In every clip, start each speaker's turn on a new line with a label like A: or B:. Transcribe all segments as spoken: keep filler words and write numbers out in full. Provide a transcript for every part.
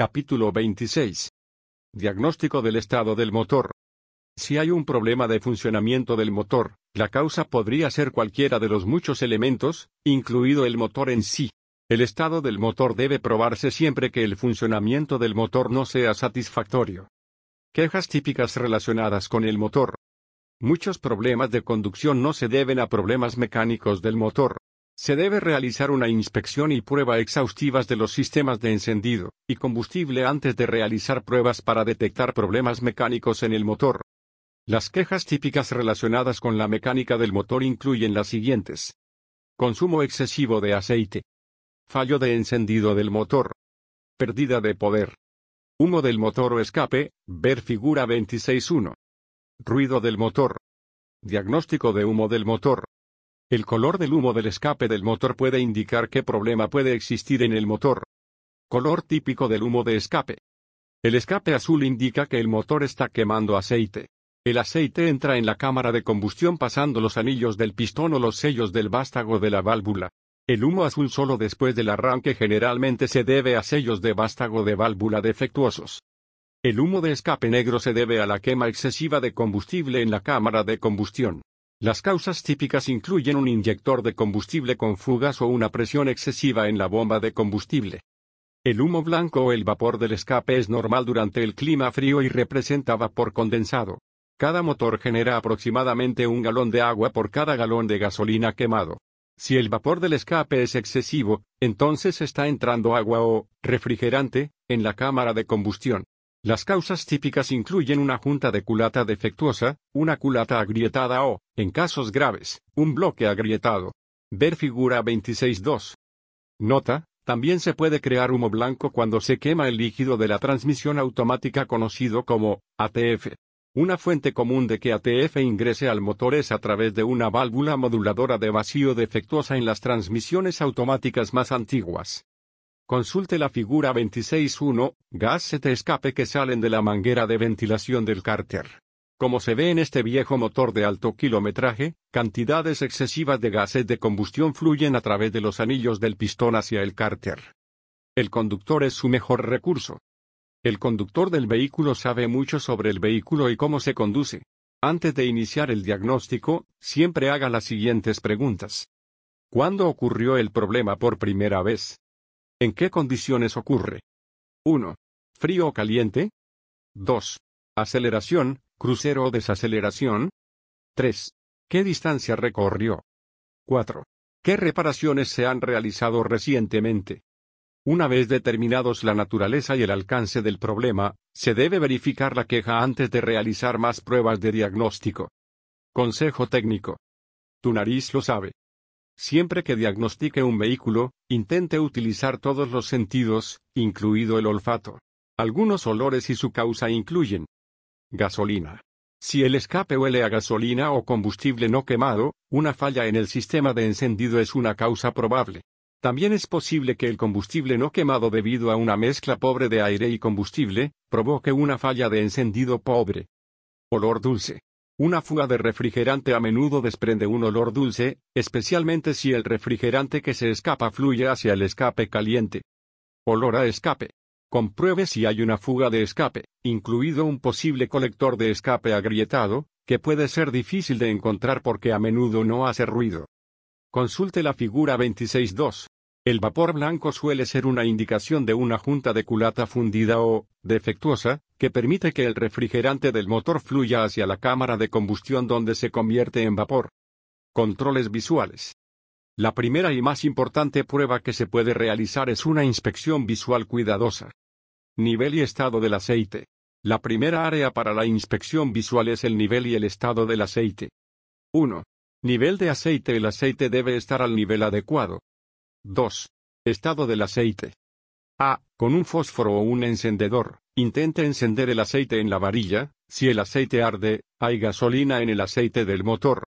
A: Capítulo veintiséis. Diagnóstico del estado del motor. Si hay un problema de funcionamiento del motor, la causa podría ser cualquiera de los muchos elementos, incluido el motor en sí. El estado del motor debe probarse siempre que el funcionamiento del motor no sea satisfactorio. Quejas típicas relacionadas con el motor. Muchos problemas de conducción no se deben a problemas mecánicos del motor. Se debe realizar una inspección y prueba exhaustivas de los sistemas de encendido y combustible antes de realizar pruebas para detectar problemas mecánicos en el motor. Las quejas típicas relacionadas con la mecánica del motor incluyen las siguientes: consumo excesivo de aceite, fallo de encendido del motor, pérdida de poder, humo del motor o escape, ver figura veintiséis punto uno. Ruido del motor. Diagnóstico de humo del motor. El color del humo del escape del motor puede indicar qué problema puede existir en el motor. Color típico del humo de escape. El escape azul indica que el motor está quemando aceite. El aceite entra en la cámara de combustión pasando los anillos del pistón o los sellos del vástago de la válvula. El humo azul solo después del arranque generalmente se debe a sellos de vástago de válvula defectuosos. El humo de escape negro se debe a la quema excesiva de combustible en la cámara de combustión. Las causas típicas incluyen un inyector de combustible con fugas o una presión excesiva en la bomba de combustible. El humo blanco o el vapor del escape es normal durante el clima frío y representa vapor condensado. Cada motor genera aproximadamente un galón de agua por cada galón de gasolina quemado. Si el vapor del escape es excesivo, entonces está entrando agua o refrigerante en la cámara de combustión. Las causas típicas incluyen una junta de culata defectuosa, una culata agrietada o, en casos graves, un bloque agrietado. Ver figura veintiséis punto dos. Nota: también se puede crear humo blanco cuando se quema el líquido de la transmisión automática conocido como A T F. Una fuente común de que A T F ingrese al motor es a través de una válvula moduladora de vacío defectuosa en las transmisiones automáticas más antiguas. Consulte la figura veintiséis punto uno, gases de escape que salen de la manguera de ventilación del cárter. Como se ve en este viejo motor de alto kilometraje, cantidades excesivas de gases de combustión fluyen a través de los anillos del pistón hacia el cárter. El conductor es su mejor recurso. El conductor del vehículo sabe mucho sobre el vehículo y cómo se conduce. Antes de iniciar el diagnóstico, siempre haga las siguientes preguntas. ¿Cuándo ocurrió el problema por primera vez? ¿En qué condiciones ocurre? uno. ¿Frío o caliente? dos. ¿Aceleración, crucero o desaceleración? tres. ¿Qué distancia recorrió? cuatro. ¿Qué reparaciones se han realizado recientemente? Una vez determinados la naturaleza y el alcance del problema, se debe verificar la queja antes de realizar más pruebas de diagnóstico. Consejo técnico. Tu nariz lo sabe. Siempre que diagnostique un vehículo, intente utilizar todos los sentidos, incluido el olfato. Algunos olores y su causa incluyen: gasolina. Si el escape huele a gasolina o combustible no quemado, una falla en el sistema de encendido es una causa probable. También es posible que el combustible no quemado debido a una mezcla pobre de aire y combustible, provoque una falla de encendido pobre. Olor dulce. Una fuga de refrigerante a menudo desprende un olor dulce, especialmente si el refrigerante que se escapa fluye hacia el escape caliente. Olor a escape. Compruebe si hay una fuga de escape, incluido un posible colector de escape agrietado, que puede ser difícil de encontrar porque a menudo no hace ruido. Consulte la figura veintiséis punto dos. El vapor blanco suele ser una indicación de una junta de culata fundida o defectuosa, que permite que el refrigerante del motor fluya hacia la cámara de combustión donde se convierte en vapor. Controles visuales. La primera y más importante prueba que se puede realizar es una inspección visual cuidadosa. Nivel y estado del aceite. La primera área para la inspección visual es el nivel y el estado del aceite. uno. Nivel de aceite. El aceite debe estar al nivel adecuado. dos. Estado del aceite. A. Con un fósforo o un encendedor, intente encender el aceite en la varilla. Si el aceite arde, hay gasolina en el aceite del motor.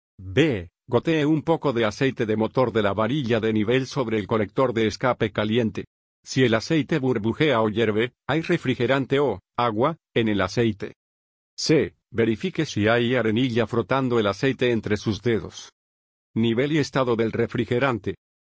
A: B. Gotee un poco de aceite de motor de la varilla de nivel sobre el colector de escape caliente. Si el aceite burbujea o hierve, hay refrigerante o agua en el aceite. C. Verifique si hay arenilla frotando el aceite entre sus dedos. Nivel y estado del refrigerante.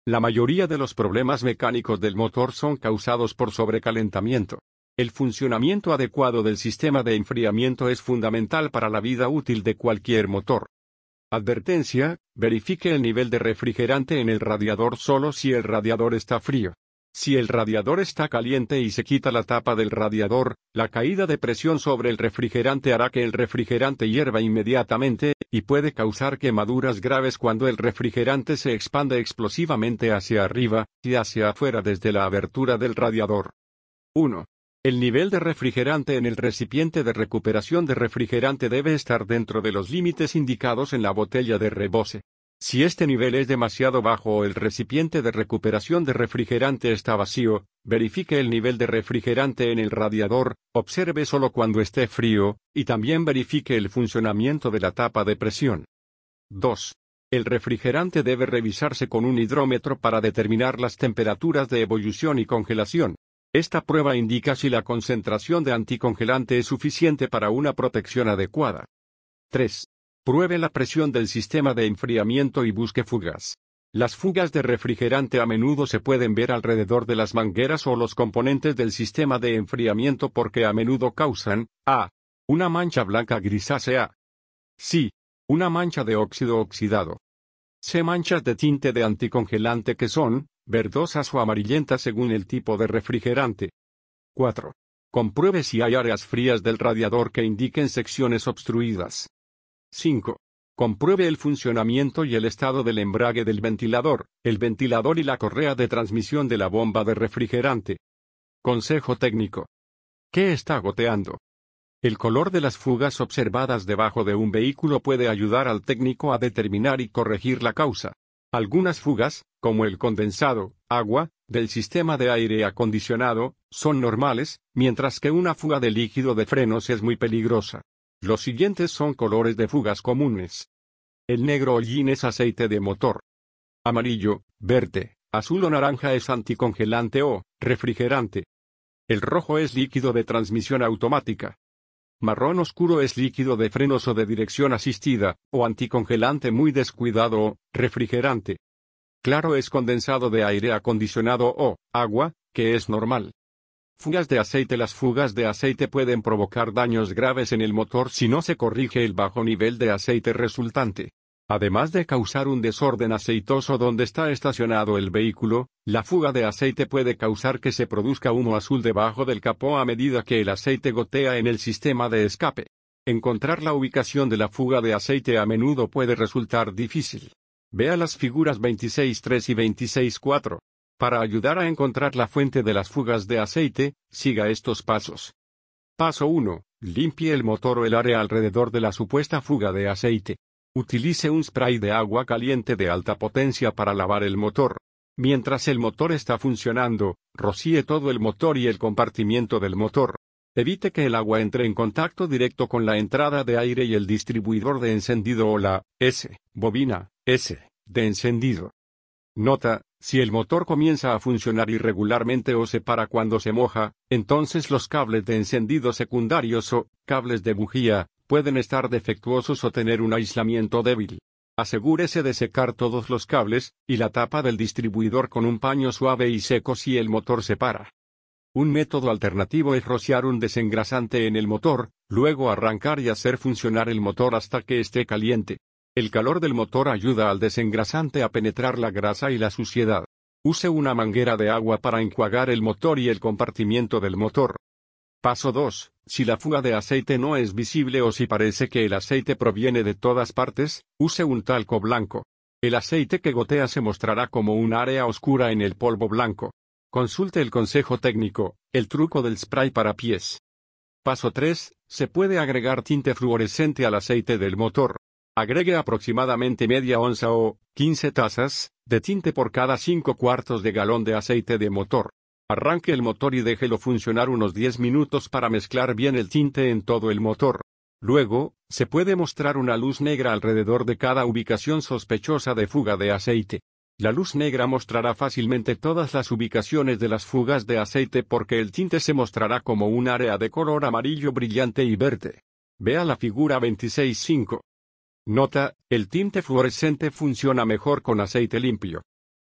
A: La mayoría de los problemas mecánicos del motor son causados por sobrecalentamiento. El funcionamiento adecuado del sistema de enfriamiento es fundamental para la vida útil de cualquier motor. Advertencia: verifique el nivel de refrigerante en el radiador solo si el radiador está frío. Si el radiador está caliente y se quita la tapa del radiador, la caída de presión sobre el refrigerante hará que el refrigerante hierva inmediatamente, y puede causar quemaduras graves cuando el refrigerante se expande explosivamente hacia arriba y hacia afuera desde la abertura del radiador. uno. El nivel de refrigerante en el recipiente de recuperación de refrigerante debe estar dentro de los límites indicados en la botella de rebose. Si este nivel es demasiado bajo o el recipiente de recuperación de refrigerante está vacío, verifique el nivel de refrigerante en el radiador, observe solo cuando esté frío, y también verifique el funcionamiento de la tapa de presión. dos. El refrigerante debe revisarse con un hidrómetro para determinar las temperaturas de ebullición y congelación. Esta prueba indica si la concentración de anticongelante es suficiente para una protección adecuada. tres. Pruebe la presión del sistema de enfriamiento y busque fugas. Las fugas de refrigerante a menudo se pueden ver alrededor de las mangueras o los componentes del sistema de enfriamiento porque a menudo causan a. Una mancha blanca grisácea. C. Una mancha de óxido oxidado. C. Manchas de tinte de anticongelante que son verdosas o amarillentas según el tipo de refrigerante. cuatro. Compruebe si hay áreas frías del radiador que indiquen secciones obstruidas. cinco. Compruebe el funcionamiento y el estado del embrague del ventilador, el ventilador y la correa de transmisión de la bomba de refrigerante. Consejo técnico. ¿Qué está goteando? El color de las fugas observadas debajo de un vehículo puede ayudar al técnico a determinar y corregir la causa. Algunas fugas, como el condensado, agua, del sistema de aire acondicionado, son normales, mientras que una fuga de líquido de frenos es muy peligrosa. Los siguientes son colores de fugas comunes. El negro hollín es aceite de motor. Amarillo, verde, azul o naranja es anticongelante o refrigerante. El rojo es líquido de transmisión automática. Marrón oscuro es líquido de frenos o de dirección asistida, o anticongelante muy descuidado o refrigerante. Claro es condensado de aire acondicionado o agua, que es normal. Fugas de aceite. Las fugas de aceite pueden provocar daños graves en el motor si no se corrige el bajo nivel de aceite resultante. Además de causar un desorden aceitoso donde está estacionado el vehículo, la fuga de aceite puede causar que se produzca humo azul debajo del capó a medida que el aceite gotea en el sistema de escape. Encontrar la ubicación de la fuga de aceite a menudo puede resultar difícil. Vea las figuras veintiséis punto tres y veintiséis punto cuatro. Para ayudar a encontrar la fuente de las fugas de aceite, siga estos pasos. Paso uno. Limpie el motor o el área alrededor de la supuesta fuga de aceite. Utilice un spray de agua caliente de alta potencia para lavar el motor. Mientras el motor está funcionando, rocíe todo el motor y el compartimiento del motor. Evite que el agua entre en contacto directo con la entrada de aire y el distribuidor de encendido o la S, bobina, S, de encendido. Nota: si el motor comienza a funcionar irregularmente o se para cuando se moja, entonces los cables de encendido secundarios o cables de bujía pueden estar defectuosos o tener un aislamiento débil. Asegúrese de secar todos los cables y la tapa del distribuidor con un paño suave y seco si el motor se para. Un método alternativo es rociar un desengrasante en el motor, luego arrancar y hacer funcionar el motor hasta que esté caliente. El calor del motor ayuda al desengrasante a penetrar la grasa y la suciedad. Use una manguera de agua para enjuagar el motor y el compartimiento del motor. Paso dos. Si la fuga de aceite no es visible o si parece que el aceite proviene de todas partes, use un talco blanco. El aceite que gotea se mostrará como un área oscura en el polvo blanco. Consulte el consejo técnico, el truco del spray para pies. Paso tres. Se puede agregar tinte fluorescente al aceite del motor. Agregue aproximadamente media onza o quince tazas de tinte por cada cinco cuartos de galón de aceite de motor. Arranque el motor y déjelo funcionar unos diez minutos para mezclar bien el tinte en todo el motor. Luego, se puede mostrar una luz negra alrededor de cada ubicación sospechosa de fuga de aceite. La luz negra mostrará fácilmente todas las ubicaciones de las fugas de aceite porque el tinte se mostrará como un área de color amarillo brillante y verde. Vea la figura veintiséis punto cinco. Nota: el tinte fluorescente funciona mejor con aceite limpio.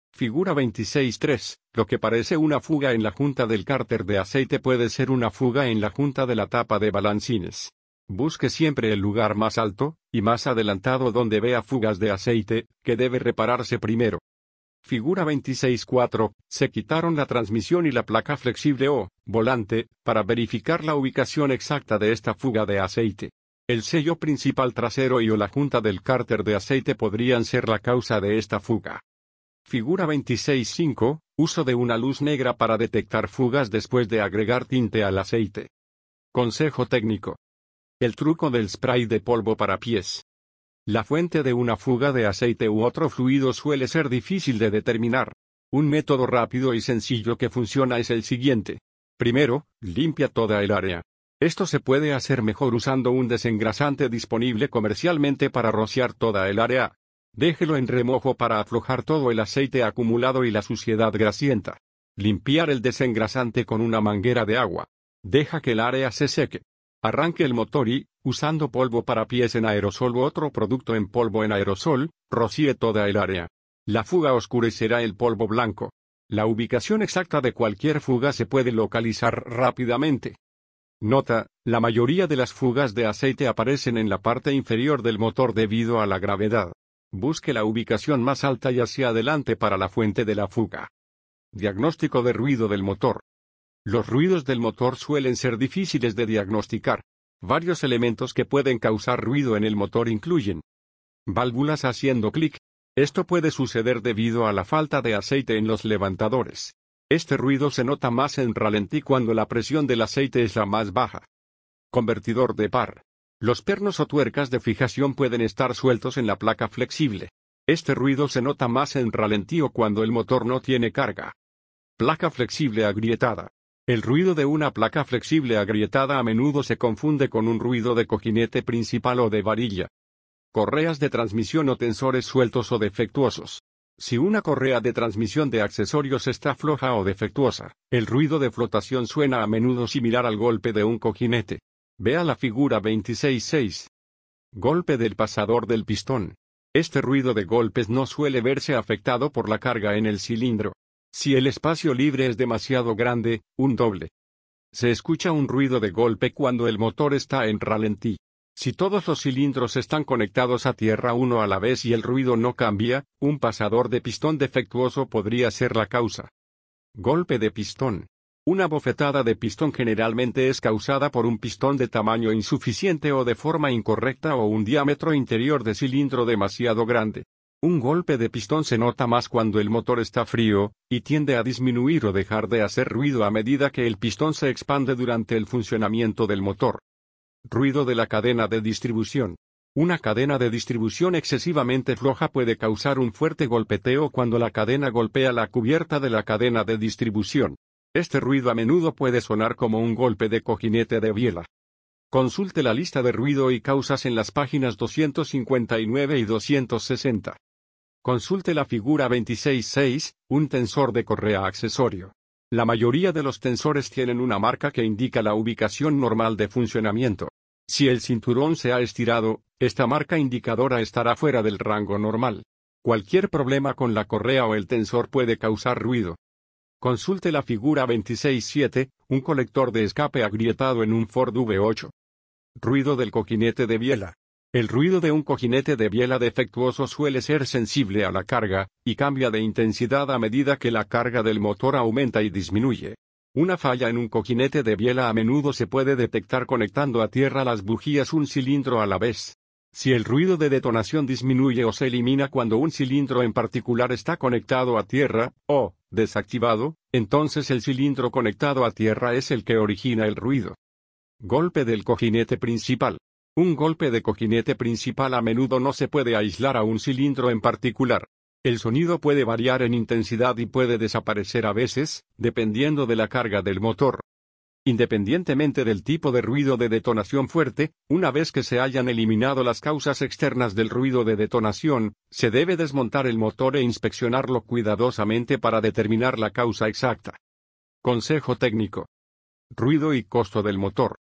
A: Figura veintiséis punto tres. Lo que parece una fuga en la junta del cárter de aceite puede ser una fuga en la junta de la tapa de balancines. Busque siempre el lugar más alto y más adelantado donde vea fugas de aceite, que debe repararse primero. Figura veintiséis punto cuatro. Se quitaron la transmisión y la placa flexible o volante, para verificar la ubicación exacta de esta fuga de aceite. El sello principal trasero y o la junta del cárter de aceite podrían ser la causa de esta fuga. Figura veintiséis punto cinco. Uso de una luz negra para detectar fugas después de agregar tinte al aceite. Consejo técnico. El truco del spray de polvo para pies. La fuente de una fuga de aceite u otro fluido suele ser difícil de determinar. Un método rápido y sencillo que funciona es el siguiente. Primero, limpia toda el área. Esto se puede hacer mejor usando un desengrasante disponible comercialmente para rociar toda el área. Déjelo en remojo para aflojar todo el aceite acumulado y la suciedad grasienta. Limpiar el desengrasante con una manguera de agua. Deja que el área se seque. Arranque el motor y, usando polvo para pies en aerosol u otro producto en polvo en aerosol, rocíe toda el área. La fuga oscurecerá el polvo blanco. La ubicación exacta de cualquier fuga se puede localizar rápidamente. Nota, la mayoría de las fugas de aceite aparecen en la parte inferior del motor debido a la gravedad. Busque la ubicación más alta y hacia adelante para la fuente de la fuga. Diagnóstico de ruido del motor. Los ruidos del motor suelen ser difíciles de diagnosticar. Varios elementos que pueden causar ruido en el motor incluyen válvulas haciendo clic. Esto puede suceder debido a la falta de aceite en los levantadores. Este ruido se nota más en ralentí cuando la presión del aceite es la más baja. Convertidor de par. Los pernos o tuercas de fijación pueden estar sueltos en la placa flexible. Este ruido se nota más en ralentí o cuando el motor no tiene carga. Placa flexible agrietada. El ruido de una placa flexible agrietada a menudo se confunde con un ruido de cojinete principal o de varilla. Correas de transmisión o tensores sueltos o defectuosos. Si una correa de transmisión de accesorios está floja o defectuosa, el ruido de flotación suena a menudo similar al golpe de un cojinete. Vea la figura veintiséis punto seis. Golpe del pasador del pistón. Este ruido de golpes no suele verse afectado por la carga en el cilindro. Si el espacio libre es demasiado grande, un doble. Se escucha un ruido de golpe cuando el motor está en ralentí. Si todos los cilindros están conectados a tierra uno a la vez y el ruido no cambia, un pasador de pistón defectuoso podría ser la causa. Golpe de pistón. Una bofetada de pistón generalmente es causada por un pistón de tamaño insuficiente o de forma incorrecta o un diámetro interior de cilindro demasiado grande. Un golpe de pistón se nota más cuando el motor está frío, y tiende a disminuir o dejar de hacer ruido a medida que el pistón se expande durante el funcionamiento del motor. Ruido de la cadena de distribución. Una cadena de distribución excesivamente floja puede causar un fuerte golpeteo cuando la cadena golpea la cubierta de la cadena de distribución. Este ruido a menudo puede sonar como un golpe de cojinete de biela. Consulte la lista de ruido y causas en las páginas doscientos cincuenta y nueve y doscientos sesenta. Consulte la figura veintiséis punto seis, un tensor de correa accesorio. La mayoría de los tensores tienen una marca que indica la ubicación normal de funcionamiento. Si el cinturón se ha estirado, esta marca indicadora estará fuera del rango normal. Cualquier problema con la correa o el tensor puede causar ruido. Consulte la figura veintiséis punto siete, un colector de escape agrietado en un Ford V ocho. Ruido del cojinete de biela. El ruido de un cojinete de biela defectuoso suele ser sensible a la carga, y cambia de intensidad a medida que la carga del motor aumenta y disminuye. Una falla en un cojinete de biela a menudo se puede detectar conectando a tierra las bujías un cilindro a la vez. Si el ruido de detonación disminuye o se elimina cuando un cilindro en particular está conectado a tierra, o desactivado, entonces el cilindro conectado a tierra es el que origina el ruido. Golpe del cojinete principal. Un golpe de cojinete principal a menudo no se puede aislar a un cilindro en particular. El sonido puede variar en intensidad y puede desaparecer a veces, dependiendo de la carga del motor. Independientemente del tipo de ruido de detonación fuerte, una vez que se hayan eliminado las causas externas del ruido de detonación, se debe desmontar el motor e inspeccionarlo cuidadosamente para determinar la causa exacta. Consejo técnico. Ruido y costo del motor.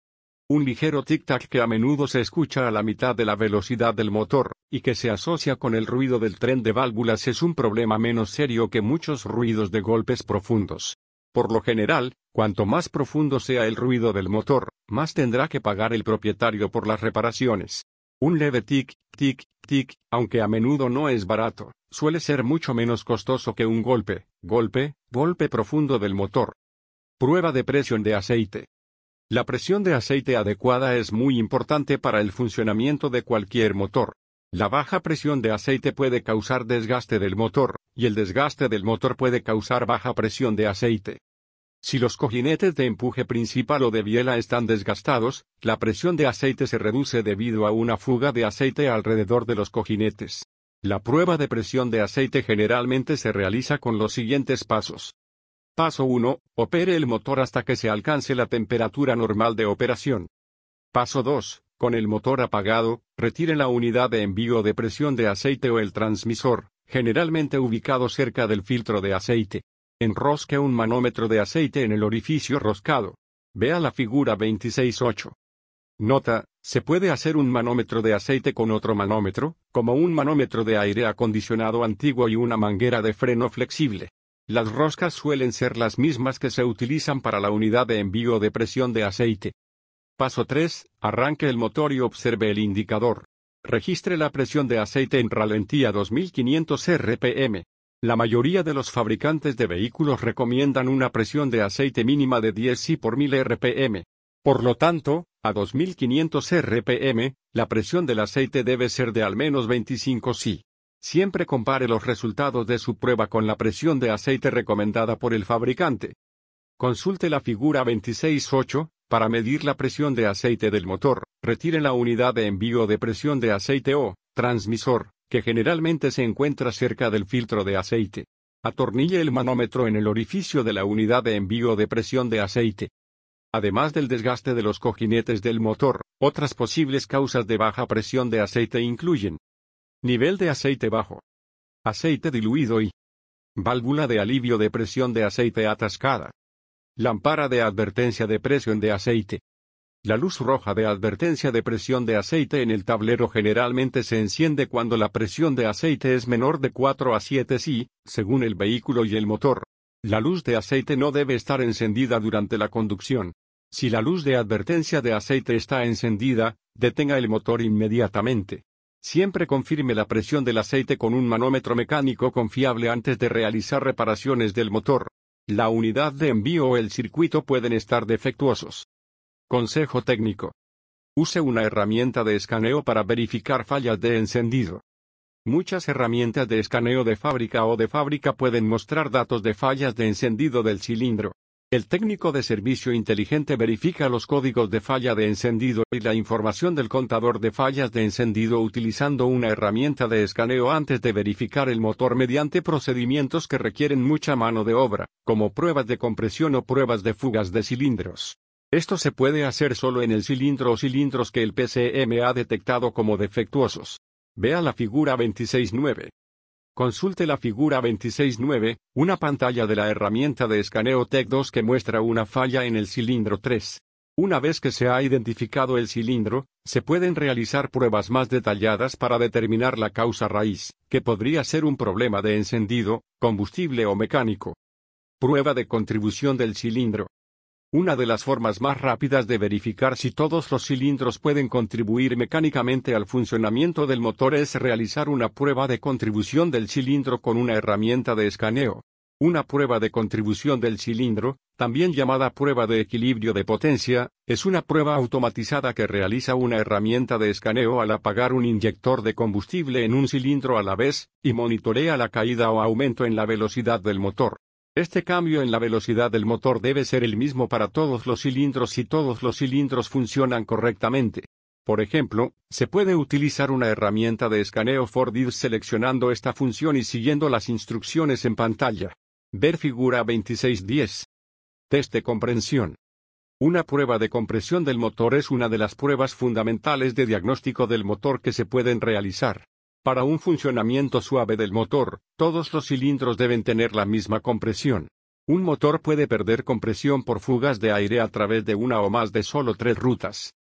A: Un ligero tic-tac que a menudo se escucha a la mitad de la velocidad del motor, y que se asocia con el ruido del tren de válvulas es un problema menos serio que muchos ruidos de golpes profundos. Por lo general, cuanto más profundo sea el ruido del motor, más tendrá que pagar el propietario por las reparaciones. Un leve tic, tic, tic, aunque a menudo no es barato, suele ser mucho menos costoso que un golpe, golpe, golpe profundo del motor. Prueba de presión de aceite. La presión de aceite adecuada es muy importante para el funcionamiento de cualquier motor. La baja presión de aceite puede causar desgaste del motor, y el desgaste del motor puede causar baja presión de aceite. Si los cojinetes de empuje principal o de biela están desgastados, la presión de aceite se reduce debido a una fuga de aceite alrededor de los cojinetes. La prueba de presión de aceite generalmente se realiza con los siguientes pasos. Paso uno. Opere el motor hasta que se alcance la temperatura normal de operación. Paso dos. Con el motor apagado, retire la unidad de envío de presión de aceite o el transmisor, generalmente ubicado cerca del filtro de aceite. Enrosque un manómetro de aceite en el orificio roscado. Vea la figura veintiséis punto ocho. Nota: se puede hacer un manómetro de aceite con otro manómetro, como un manómetro de aire acondicionado antiguo y una manguera de freno flexible. Las roscas suelen ser las mismas que se utilizan para la unidad de envío de presión de aceite. Paso tres. Arranque el motor y observe el indicador. Registre la presión de aceite en ralentí a dos mil quinientos R P M. La mayoría de los fabricantes de vehículos recomiendan una presión de aceite mínima de diez C por mil R P M. Por lo tanto, a dos mil quinientos R P M, la presión del aceite debe ser de al menos veinticinco C. Siempre compare los resultados de su prueba con la presión de aceite recomendada por el fabricante. Consulte la figura veintiséis punto ocho. Para medir la presión de aceite del motor, retire la unidad de envío de presión de aceite o transmisor, que generalmente se encuentra cerca del filtro de aceite. Atornille el manómetro en el orificio de la unidad de envío de presión de aceite. Además del desgaste de los cojinetes del motor, otras posibles causas de baja presión de aceite incluyen: nivel de aceite bajo, aceite diluido y válvula de alivio de presión de aceite atascada. Lámpara de advertencia de presión de aceite. La luz roja de advertencia de presión de aceite en el tablero generalmente se enciende cuando la presión de aceite es menor de cuatro a siete C, según el vehículo y el motor. La luz de aceite no debe estar encendida durante la conducción. Si la luz de advertencia de aceite está encendida, detenga el motor inmediatamente. Siempre confirme la presión del aceite con un manómetro mecánico confiable antes de realizar reparaciones del motor. La unidad de envío o el circuito pueden estar defectuosos. Consejo técnico. Use una herramienta de escaneo para verificar fallas de encendido. Muchas herramientas de escaneo de fábrica o de fábrica pueden mostrar datos de fallas de encendido del cilindro. El técnico de servicio inteligente verifica los códigos de falla de encendido y la información del contador de fallas de encendido utilizando una herramienta de escaneo antes de verificar el motor mediante procedimientos que requieren mucha mano de obra, como pruebas de compresión o pruebas de fugas de cilindros. Esto se puede hacer solo en el cilindro o cilindros que el P C M ha detectado como defectuosos. Vea la figura veintiséis punto nueve. Consulte la figura veintiséis punto nueve, una pantalla de la herramienta de escaneo T E C dos que muestra una falla en el cilindro tres. Una vez que se ha identificado el cilindro, se pueden realizar pruebas más detalladas para determinar la causa raíz, que podría ser un problema de encendido, combustible o mecánico. Prueba de contribución del cilindro. Una de las formas más rápidas de verificar si todos los cilindros pueden contribuir mecánicamente al funcionamiento del motor es realizar una prueba de contribución del cilindro con una herramienta de escaneo. Una prueba de contribución del cilindro, también llamada prueba de equilibrio de potencia, es una prueba automatizada que realiza una herramienta de escaneo al apagar un inyector de combustible en un cilindro a la vez, y monitorea la caída o aumento en la velocidad del motor. Este cambio en la velocidad del motor debe ser el mismo para todos los cilindros si todos los cilindros funcionan correctamente. Por ejemplo, se puede utilizar una herramienta de escaneo Fordid seleccionando esta función y siguiendo las instrucciones en pantalla. Ver figura veintiséis punto diez. Test de comprensión. Una prueba de compresión del motor es una de las pruebas fundamentales de diagnóstico del motor que se pueden realizar. Para un funcionamiento suave del motor, todos los cilindros deben tener la misma compresión. Un motor puede perder compresión por fugas de aire a través de una o más de solo tres rutas.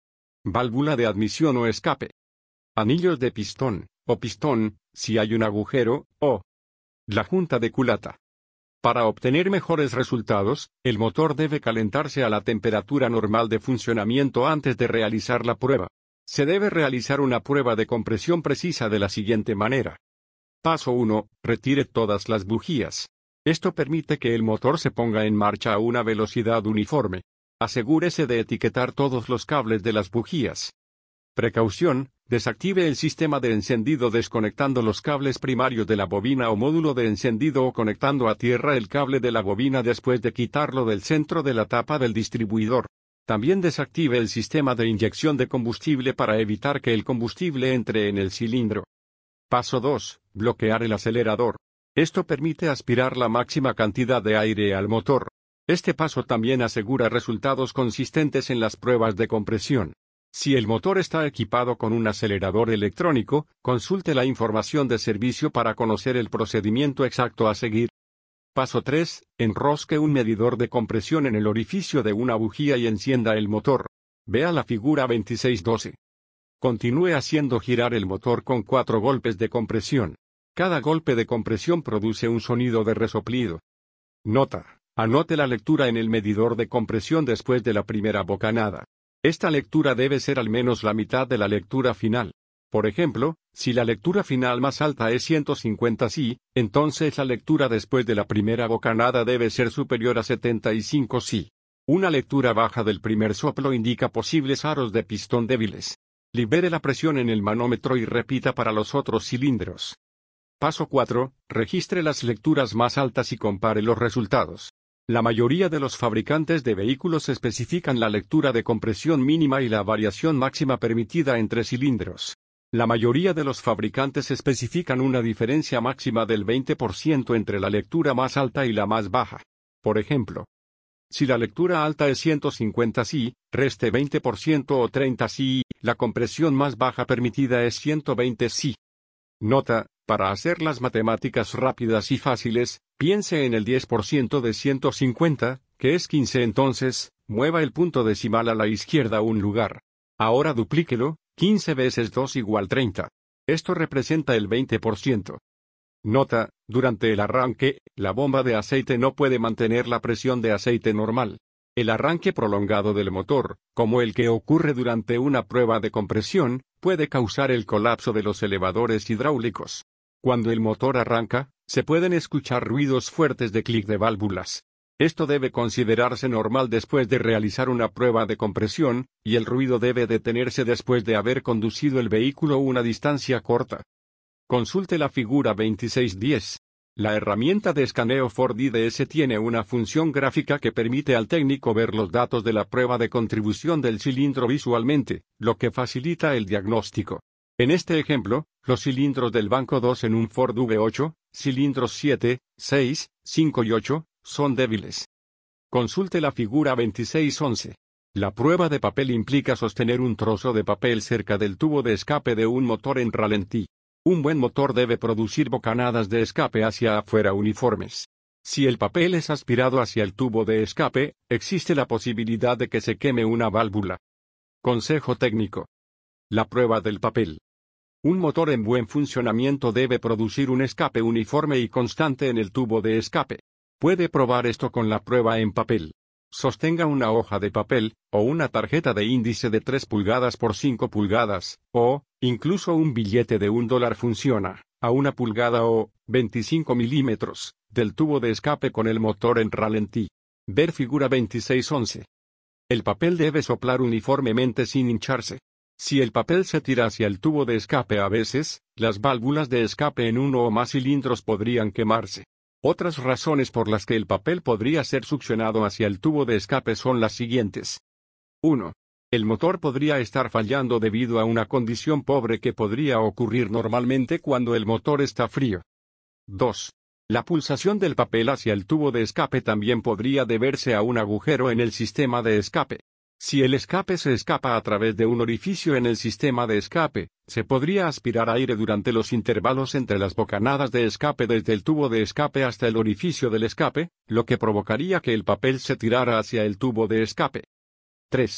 A: Válvula de admisión o escape. Anillos de pistón, o pistón, si hay un agujero, o la junta de culata. Para obtener mejores resultados, el motor debe calentarse a la temperatura normal de funcionamiento antes de realizar la prueba. Se debe realizar una prueba de compresión precisa de la siguiente manera. Paso uno. Retire todas las bujías. Esto permite que el motor se ponga en marcha a una velocidad uniforme. Asegúrese de etiquetar todos los cables de las bujías. Precaución, desactive el sistema de encendido desconectando los cables primarios de la bobina o módulo de encendido o conectando a tierra el cable de la bobina después de quitarlo del centro de la tapa del distribuidor. También desactive el sistema de inyección de combustible para evitar que el combustible entre en el cilindro. Paso dos. Bloquear el acelerador. Esto permite aspirar la máxima cantidad de aire al motor. Este paso también asegura resultados consistentes en las pruebas de compresión. Si el motor está equipado con un acelerador electrónico, consulte la información de servicio para conocer el procedimiento exacto a seguir. Paso tres. Enrosque un medidor de compresión en el orificio de una bujía y encienda el motor. Vea la figura veintiséis doce. Continúe haciendo girar el motor con cuatro golpes de compresión. Cada golpe de compresión produce un sonido de resoplido. Nota. Anote la lectura en el medidor de compresión después de la primera bocanada. Esta lectura debe ser al menos la mitad de la lectura final. Por ejemplo, si la lectura final más alta es ciento cincuenta si, entonces la lectura después de la primera bocanada debe ser superior a setenta y cinco si. Una lectura baja del primer soplo indica posibles aros de pistón débiles. Libere la presión en el manómetro y repita para los otros cilindros. Paso cuatro. Registre las lecturas más altas y compare los resultados. La mayoría de los fabricantes de vehículos especifican la lectura de compresión mínima y la variación máxima permitida entre cilindros. La mayoría de los fabricantes especifican una diferencia máxima del veinte por ciento entre la lectura más alta y la más baja. Por ejemplo, si la lectura alta es ciento cincuenta si, reste veinte por ciento o treinta si, la compresión más baja permitida es ciento veinte si. Nota. Para hacer las matemáticas rápidas y fáciles, piense en el diez por ciento de ciento cincuenta, que es quince entonces, mueva el punto decimal a la izquierda un lugar. Ahora duplíquelo, quince veces dos igual treinta. Esto representa el veinte por ciento. Nota, durante el arranque, la bomba de aceite no puede mantener la presión de aceite normal. El arranque prolongado del motor, como el que ocurre durante una prueba de compresión, puede causar el colapso de los elevadores hidráulicos. Cuando el motor arranca, se pueden escuchar ruidos fuertes de clic de válvulas. Esto debe considerarse normal después de realizar una prueba de compresión, y el ruido debe detenerse después de haber conducido el vehículo una distancia corta. Consulte la figura veintiséis diez. La herramienta de escaneo Ford I D S tiene una función gráfica que permite al técnico ver los datos de la prueba de contribución del cilindro visualmente, lo que facilita el diagnóstico. En este ejemplo, los cilindros del banco dos en un Ford V ocho, cilindros siete, seis, cinco y ocho, son débiles. Consulte la figura veintiséis once. La prueba de papel implica sostener un trozo de papel cerca del tubo de escape de un motor en ralentí. Un buen motor debe producir bocanadas de escape hacia afuera uniformes. Si el papel es aspirado hacia el tubo de escape, existe la posibilidad de que se queme una válvula. Consejo técnico. La prueba del papel. Un motor en buen funcionamiento debe producir un escape uniforme y constante en el tubo de escape. Puede probar esto con la prueba en papel. Sostenga una hoja de papel, o una tarjeta de índice de tres pulgadas por cinco pulgadas, o, incluso un billete de un dólar funciona, a una pulgada o, veinticinco milímetros, del tubo de escape con el motor en ralentí. Ver figura veintiséis once. El papel debe soplar uniformemente sin hincharse. Si el papel se tira hacia el tubo de escape a veces, las válvulas de escape en uno o más cilindros podrían quemarse. Otras razones por las que el papel podría ser succionado hacia el tubo de escape son las siguientes. uno. El motor podría estar fallando debido a una condición pobre que podría ocurrir normalmente cuando el motor está frío. dos. La pulsación del papel hacia el tubo de escape también podría deberse a un agujero en el sistema de escape. Si el escape se escapa a través de un orificio en el sistema de escape, se podría aspirar aire durante los intervalos entre las bocanadas de escape desde el tubo de escape hasta el orificio del escape, lo que provocaría que el papel se tirara hacia el tubo de escape. tres.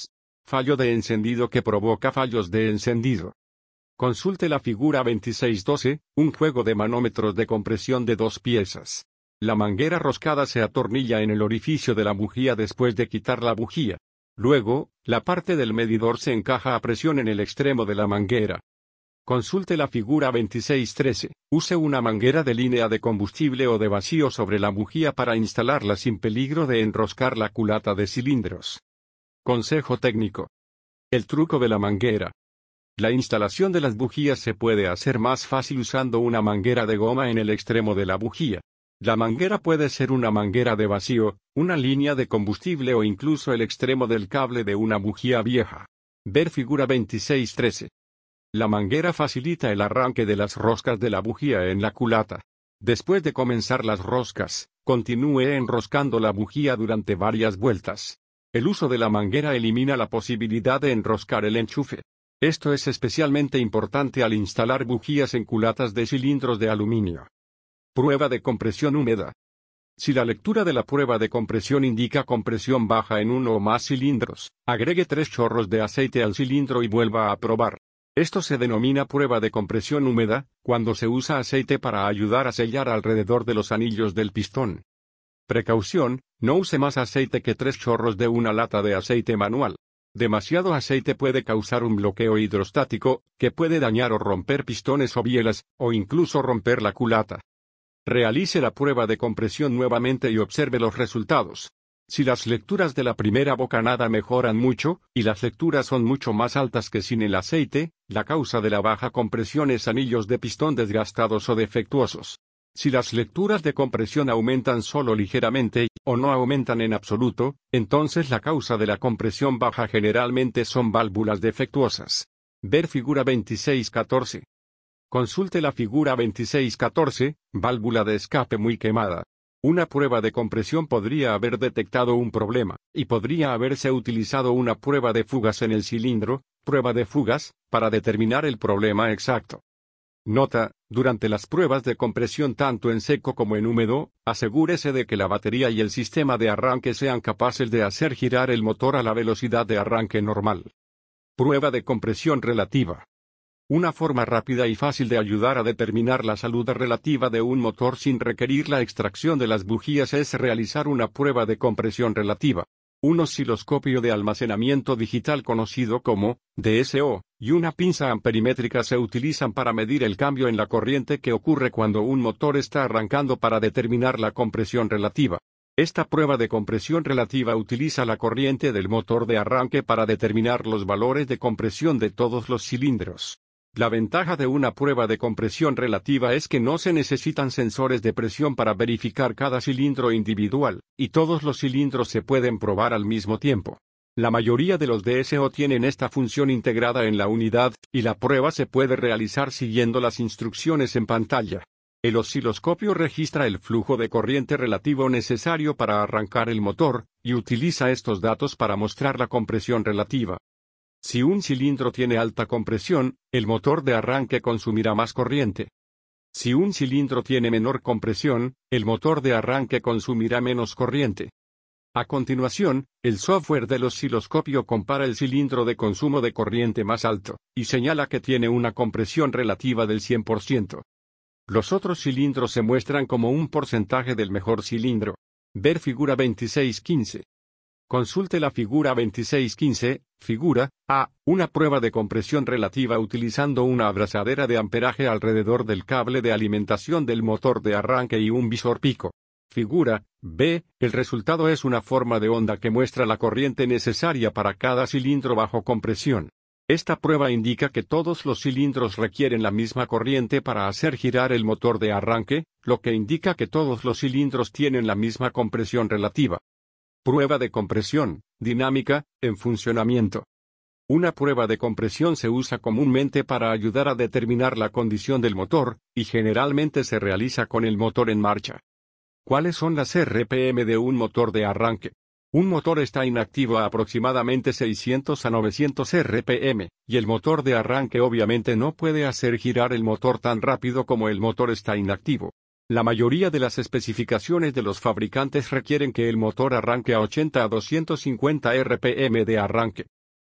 A: fallo de encendido que provoca fallos de encendido. Consulte la figura veintiséis doce, un juego de manómetros de compresión de dos piezas. La manguera roscada se atornilla en el orificio de la bujía después de quitar la bujía. Luego, la parte del medidor se encaja a presión en el extremo de la manguera. Consulte la figura veintiséis trece. Use una manguera de línea de combustible o de vacío sobre la bujía para instalarla sin peligro de enroscar la culata de cilindros. Consejo técnico. El truco de la manguera. La instalación de las bujías se puede hacer más fácil usando una manguera de goma en el extremo de la bujía. La manguera puede ser una manguera de vacío, una línea de combustible o incluso el extremo del cable de una bujía vieja. Ver figura veintiséis trece. La manguera facilita el arranque de las roscas de la bujía en la culata. Después de comenzar las roscas, continúe enroscando la bujía durante varias vueltas. El uso de la manguera elimina la posibilidad de enroscar el enchufe. Esto es especialmente importante al instalar bujías en culatas de cilindros de aluminio. Prueba de compresión húmeda. Si la lectura de la prueba de compresión indica compresión baja en uno o más cilindros, agregue tres chorros de aceite al cilindro y vuelva a probar. Esto se denomina prueba de compresión húmeda, cuando se usa aceite para ayudar a sellar alrededor de los anillos del pistón. Precaución, no use más aceite que tres chorros de una lata de aceite manual. Demasiado aceite puede causar un bloqueo hidrostático, que puede dañar o romper pistones o bielas, o incluso romper la culata. Realice la prueba de compresión nuevamente y observe los resultados. Si las lecturas de la primera bocanada mejoran mucho, y las lecturas son mucho más altas que sin el aceite, la causa de la baja compresión es anillos de pistón desgastados o defectuosos. Si las lecturas de compresión aumentan solo ligeramente, o no aumentan en absoluto, entonces la causa de la compresión baja generalmente son válvulas defectuosas. Ver figura veintiséis catorce. Consulte la figura veintiséis catorce, válvula de escape muy quemada. Una prueba de compresión podría haber detectado un problema, y podría haberse utilizado una prueba de fugas en el cilindro, prueba de fugas, para determinar el problema exacto. Nota: durante las pruebas de compresión tanto en seco como en húmedo, asegúrese de que la batería y el sistema de arranque sean capaces de hacer girar el motor a la velocidad de arranque normal. Prueba de compresión relativa. Una forma rápida y fácil de ayudar a determinar la salud relativa de un motor sin requerir la extracción de las bujías es realizar una prueba de compresión relativa. Un osciloscopio de almacenamiento digital conocido como D S O, y una pinza amperimétrica se utilizan para medir el cambio en la corriente que ocurre cuando un motor está arrancando para determinar la compresión relativa. Esta prueba de compresión relativa utiliza la corriente del motor de arranque para determinar los valores de compresión de todos los cilindros. La ventaja de una prueba de compresión relativa es que no se necesitan sensores de presión para verificar cada cilindro individual, y todos los cilindros se pueden probar al mismo tiempo. La mayoría de los D S O tienen esta función integrada en la unidad, y la prueba se puede realizar siguiendo las instrucciones en pantalla. El osciloscopio registra el flujo de corriente relativo necesario para arrancar el motor, y utiliza estos datos para mostrar la compresión relativa. Si un cilindro tiene alta compresión, el motor de arranque consumirá más corriente. Si un cilindro tiene menor compresión, el motor de arranque consumirá menos corriente. A continuación, el software del osciloscopio compara el cilindro de consumo de corriente más alto, y señala que tiene una compresión relativa del cien por ciento. Los otros cilindros se muestran como un porcentaje del mejor cilindro. Ver figura veintiséis quince. Consulte la figura veintiséis quince, figura A, una prueba de compresión relativa utilizando una abrazadera de amperaje alrededor del cable de alimentación del motor de arranque y un visor pico. Figura B, el resultado es una forma de onda que muestra la corriente necesaria para cada cilindro bajo compresión. Esta prueba indica que todos los cilindros requieren la misma corriente para hacer girar el motor de arranque, lo que indica que todos los cilindros tienen la misma compresión relativa. Prueba de compresión dinámica, en funcionamiento. Una prueba de compresión se usa comúnmente para ayudar a determinar la condición del motor, y generalmente se realiza con el motor en marcha. ¿Cuáles son las R P M de un motor de arranque? Un motor está inactivo a aproximadamente seiscientos a novecientos R P M, y el motor de arranque obviamente no puede hacer girar el motor tan rápido como el motor está inactivo. La mayoría de las especificaciones de los fabricantes requieren que el motor arranque a ochenta a doscientos cincuenta R P M de arranque.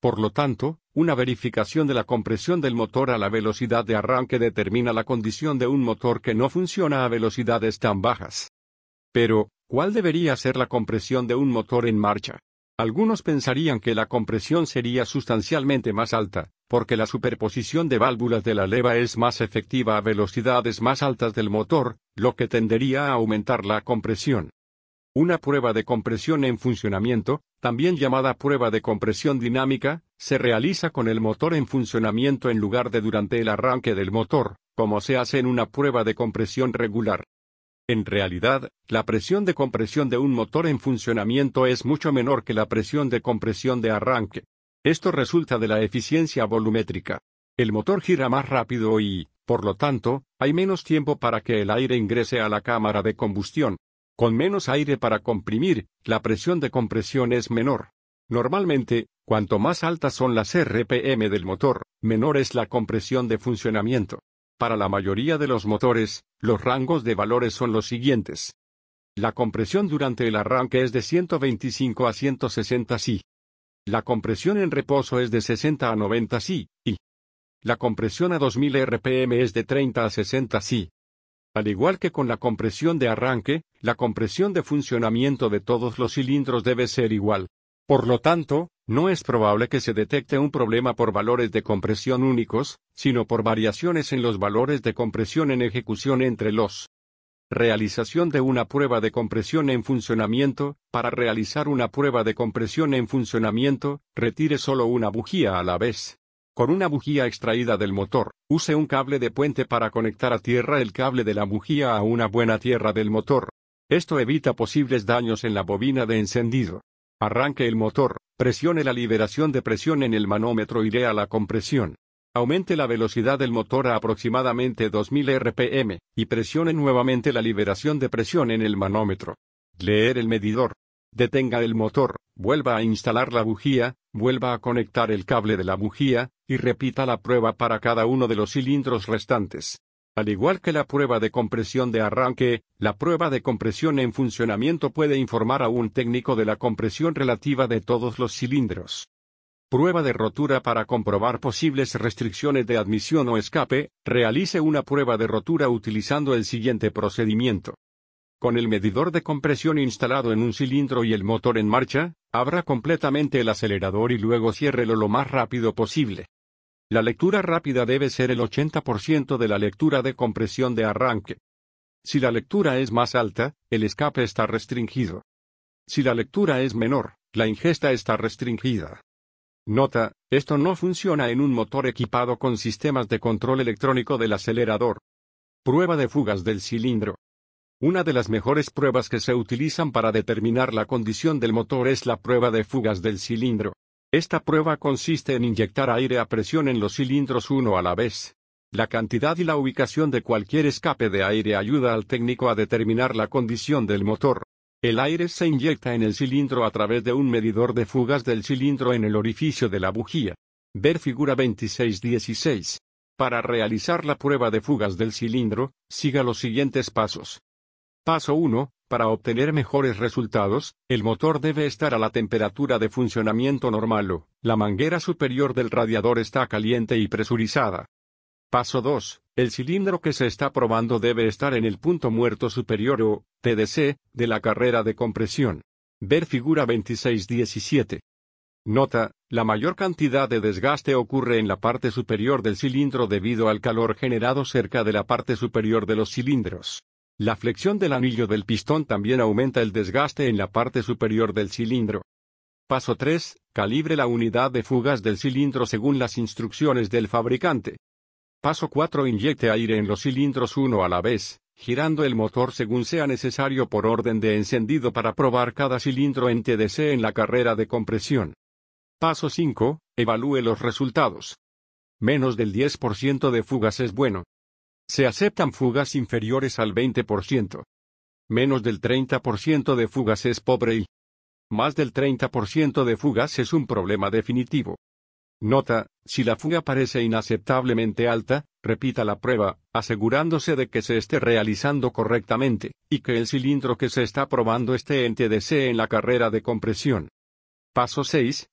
A: Por lo tanto, una verificación de la compresión del motor a la velocidad de arranque determina la condición de un motor que no funciona a velocidades tan bajas. Pero, ¿cuál debería ser la compresión de un motor en marcha? Algunos pensarían que la compresión sería sustancialmente más alta, porque la superposición de válvulas de la leva es más efectiva a velocidades más altas del motor, lo que tendería a aumentar la compresión. Una prueba de compresión en funcionamiento, también llamada prueba de compresión dinámica, se realiza con el motor en funcionamiento en lugar de durante el arranque del motor, como se hace en una prueba de compresión regular. En realidad, la presión de compresión de un motor en funcionamiento es mucho menor que la presión de compresión de arranque. Esto resulta de la eficiencia volumétrica. El motor gira más rápido y, por lo tanto, hay menos tiempo para que el aire ingrese a la cámara de combustión. Con menos aire para comprimir, la presión de compresión es menor. Normalmente, cuanto más altas son las R P M del motor, menor es la compresión de funcionamiento. Para la mayoría de los motores, los rangos de valores son los siguientes. La compresión durante el arranque es de ciento veinticinco a ciento sesenta psi. La compresión en reposo es de sesenta a noventa psi, y la compresión a dos mil R P M es de treinta a sesenta psi. Al igual que con la compresión de arranque, la compresión de funcionamiento de todos los cilindros debe ser igual. Por lo tanto, no es probable que se detecte un problema por valores de compresión únicos, sino por variaciones en los valores de compresión en ejecución entre los. Realización de una prueba de compresión en funcionamiento. Para realizar una prueba de compresión en funcionamiento, retire solo una bujía a la vez. Con una bujía extraída del motor, use un cable de puente para conectar a tierra el cable de la bujía a una buena tierra del motor. Esto evita posibles daños en la bobina de encendido. Arranque el motor, presione la liberación de presión en el manómetro y lea la compresión. Aumente la velocidad del motor a aproximadamente dos mil R P M, y presione nuevamente la liberación de presión en el manómetro. Leer el medidor. Detenga el motor, vuelva a instalar la bujía, vuelva a conectar el cable de la bujía, y repita la prueba para cada uno de los cilindros restantes. Al igual que la prueba de compresión de arranque, la prueba de compresión en funcionamiento puede informar a un técnico de la compresión relativa de todos los cilindros. Prueba de rotura. Para comprobar posibles restricciones de admisión o escape, realice una prueba de rotura utilizando el siguiente procedimiento. Con el medidor de compresión instalado en un cilindro y el motor en marcha, abra completamente el acelerador y luego ciérrelo lo más rápido posible. La lectura rápida debe ser el ochenta por ciento de la lectura de compresión de arranque. Si la lectura es más alta, el escape está restringido. Si la lectura es menor, la ingesta está restringida. Nota: esto no funciona en un motor equipado con sistemas de control electrónico del acelerador. Prueba de fugas del cilindro. Una de las mejores pruebas que se utilizan para determinar la condición del motor es la prueba de fugas del cilindro. Esta prueba consiste en inyectar aire a presión en los cilindros uno a la vez. La cantidad y la ubicación de cualquier escape de aire ayuda al técnico a determinar la condición del motor. El aire se inyecta en el cilindro a través de un medidor de fugas del cilindro en el orificio de la bujía. Ver figura veintiséis dieciséis. Para realizar la prueba de fugas del cilindro, siga los siguientes pasos. Paso uno. Para obtener mejores resultados, el motor debe estar a la temperatura de funcionamiento normal o la manguera superior del radiador está caliente y presurizada. Paso dos. El cilindro que se está probando debe estar en el punto muerto superior o T D C de la carrera de compresión. Ver figura veintiséis diecisiete. Nota: la mayor cantidad de desgaste ocurre en la parte superior del cilindro debido al calor generado cerca de la parte superior de los cilindros. La flexión del anillo del pistón también aumenta el desgaste en la parte superior del cilindro. Paso tres. Calibre la unidad de fugas del cilindro según las instrucciones del fabricante. Paso cuatro. Inyecte aire en los cilindros uno a la vez, girando el motor según sea necesario por orden de encendido para probar cada cilindro en T D C en la carrera de compresión. Paso cinco. Evalúe los resultados. Menos del diez por ciento de fugas es bueno. Se aceptan fugas inferiores al veinte por ciento. Menos del treinta por ciento de fugas es pobre y más del treinta por ciento de fugas es un problema definitivo. Nota: si la fuga parece inaceptablemente alta, repita la prueba, asegurándose de que se esté realizando correctamente, y que el cilindro que se está probando esté en T D C en la carrera de compresión. Paso seis.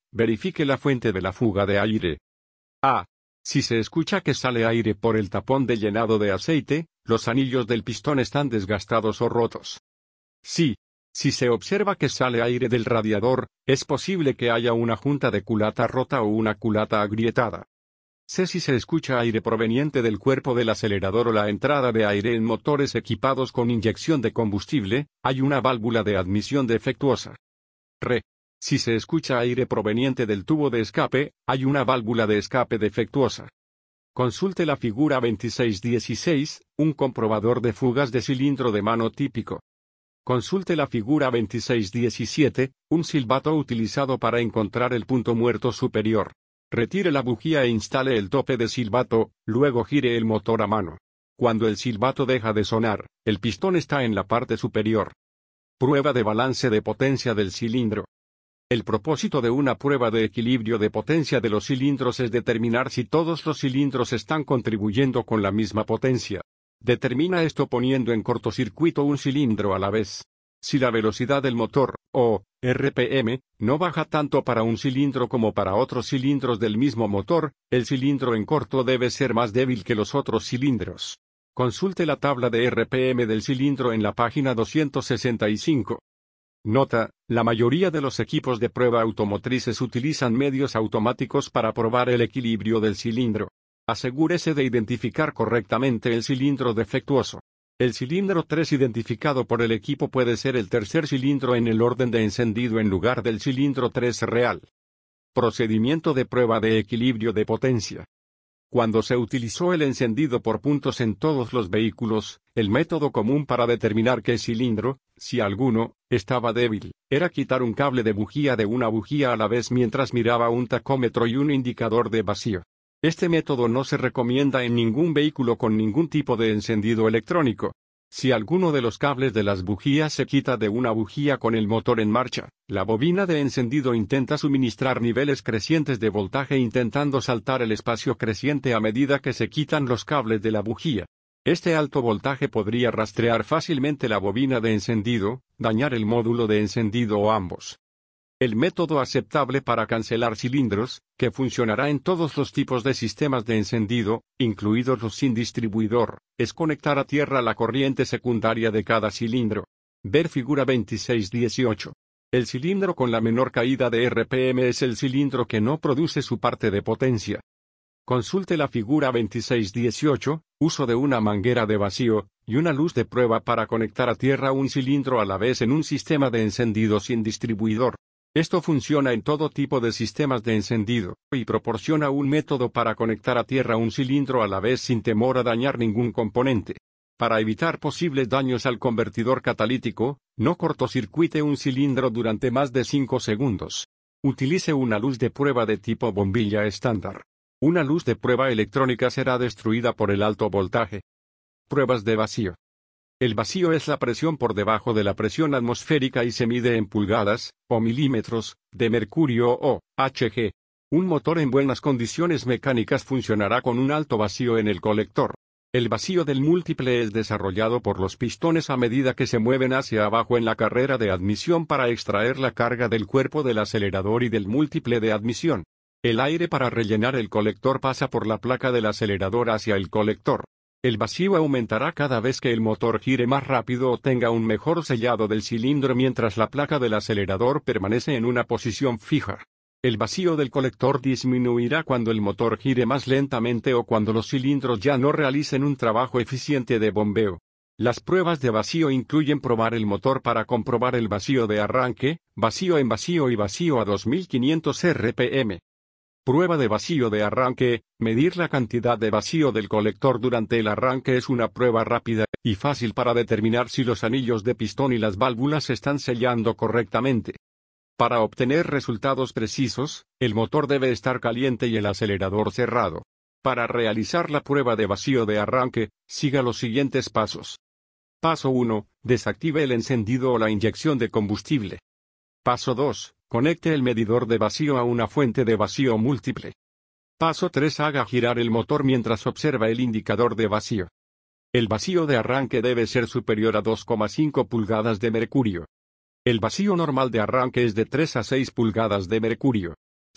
A: verifique la fuente de la fuga de aire. A. Si se escucha que sale aire por el tapón de llenado de aceite, los anillos del pistón están desgastados o rotos. Sí. Si se observa que sale aire del radiador, es posible que haya una junta de culata rota o una culata agrietada. C. Si se escucha aire proveniente del cuerpo del acelerador o la entrada de aire en motores equipados con inyección de combustible, hay una válvula de admisión defectuosa. R. Si se escucha aire proveniente del tubo de escape, hay una válvula de escape defectuosa. Consulte la figura veintiséis dieciséis, un comprobador de fugas de cilindro de mano típico. Consulte la figura veintiséis diecisiete, un silbato utilizado para encontrar el punto muerto superior. Retire la bujía e instale el tope de silbato, luego gire el motor a mano. Cuando el silbato deja de sonar, el pistón está en la parte superior. Prueba de balance de potencia del cilindro. El propósito de una prueba de equilibrio de potencia de los cilindros es determinar si todos los cilindros están contribuyendo con la misma potencia. Determina esto poniendo en cortocircuito un cilindro a la vez. Si la velocidad del motor, o R P M, no baja tanto para un cilindro como para otros cilindros del mismo motor, el cilindro en corto debe ser más débil que los otros cilindros. Consulte la tabla de R P M del cilindro en la página doscientos sesenta y cinco. Nota: la mayoría de los equipos de prueba automotrices utilizan medios automáticos para probar el equilibrio del cilindro. Asegúrese de identificar correctamente el cilindro defectuoso. El cilindro tres identificado por el equipo puede ser el tercer cilindro en el orden de encendido en lugar del cilindro tres real. Procedimiento de prueba de equilibrio de potencia. Cuando se utilizó el encendido por puntos en todos los vehículos, el método común para determinar qué cilindro, si alguno, estaba débil, era quitar un cable de bujía de una bujía a la vez mientras miraba un tacómetro y un indicador de vacío. Este método no se recomienda en ningún vehículo con ningún tipo de encendido electrónico. Si alguno de los cables de las bujías se quita de una bujía con el motor en marcha, la bobina de encendido intenta suministrar niveles crecientes de voltaje intentando saltar el espacio creciente a medida que se quitan los cables de la bujía. Este alto voltaje podría rastrear fácilmente la bobina de encendido, dañar el módulo de encendido o ambos. El método aceptable para cancelar cilindros, que funcionará en todos los tipos de sistemas de encendido, incluidos los sin distribuidor, es conectar a tierra la corriente secundaria de cada cilindro. Ver figura veintiséis dieciocho. El cilindro con la menor caída de R P M es el cilindro que no produce su parte de potencia. Consulte la figura veintiséis dieciocho, uso de una manguera de vacío, y una luz de prueba para conectar a tierra un cilindro a la vez en un sistema de encendido sin distribuidor. Esto funciona en todo tipo de sistemas de encendido, y proporciona un método para conectar a tierra un cilindro a la vez sin temor a dañar ningún componente. Para evitar posibles daños al convertidor catalítico, no cortocircuite un cilindro durante más de cinco segundos. Utilice una luz de prueba de tipo bombilla estándar. Una luz de prueba electrónica será destruida por el alto voltaje. Pruebas de vacío. El vacío es la presión por debajo de la presión atmosférica y se mide en pulgadas, o milímetros, de mercurio o Hg. Un motor en buenas condiciones mecánicas funcionará con un alto vacío en el colector. El vacío del múltiple es desarrollado por los pistones a medida que se mueven hacia abajo en la carrera de admisión para extraer la carga del cuerpo del acelerador y del múltiple de admisión. El aire para rellenar el colector pasa por la placa del acelerador hacia el colector. El vacío aumentará cada vez que el motor gire más rápido o tenga un mejor sellado del cilindro mientras la placa del acelerador permanece en una posición fija. El vacío del colector disminuirá cuando el motor gire más lentamente o cuando los cilindros ya no realicen un trabajo eficiente de bombeo. Las pruebas de vacío incluyen probar el motor para comprobar el vacío de arranque, vacío en vacío y vacío a dos mil quinientos R P M. Prueba de vacío de arranque. Medir la cantidad de vacío del colector durante el arranque es una prueba rápida y fácil para determinar si los anillos de pistón y las válvulas están sellando correctamente. Para obtener resultados precisos, el motor debe estar caliente y el acelerador cerrado. Para realizar la prueba de vacío de arranque, siga los siguientes pasos. Paso uno. Desactive el encendido o la inyección de combustible. Paso dos. Conecte el medidor de vacío a una fuente de vacío múltiple. Paso tres. Haga girar el motor mientras observa el indicador de vacío. El vacío de arranque debe ser superior a dos coma cinco pulgadas de mercurio. El vacío normal de arranque es de tres a seis pulgadas de mercurio.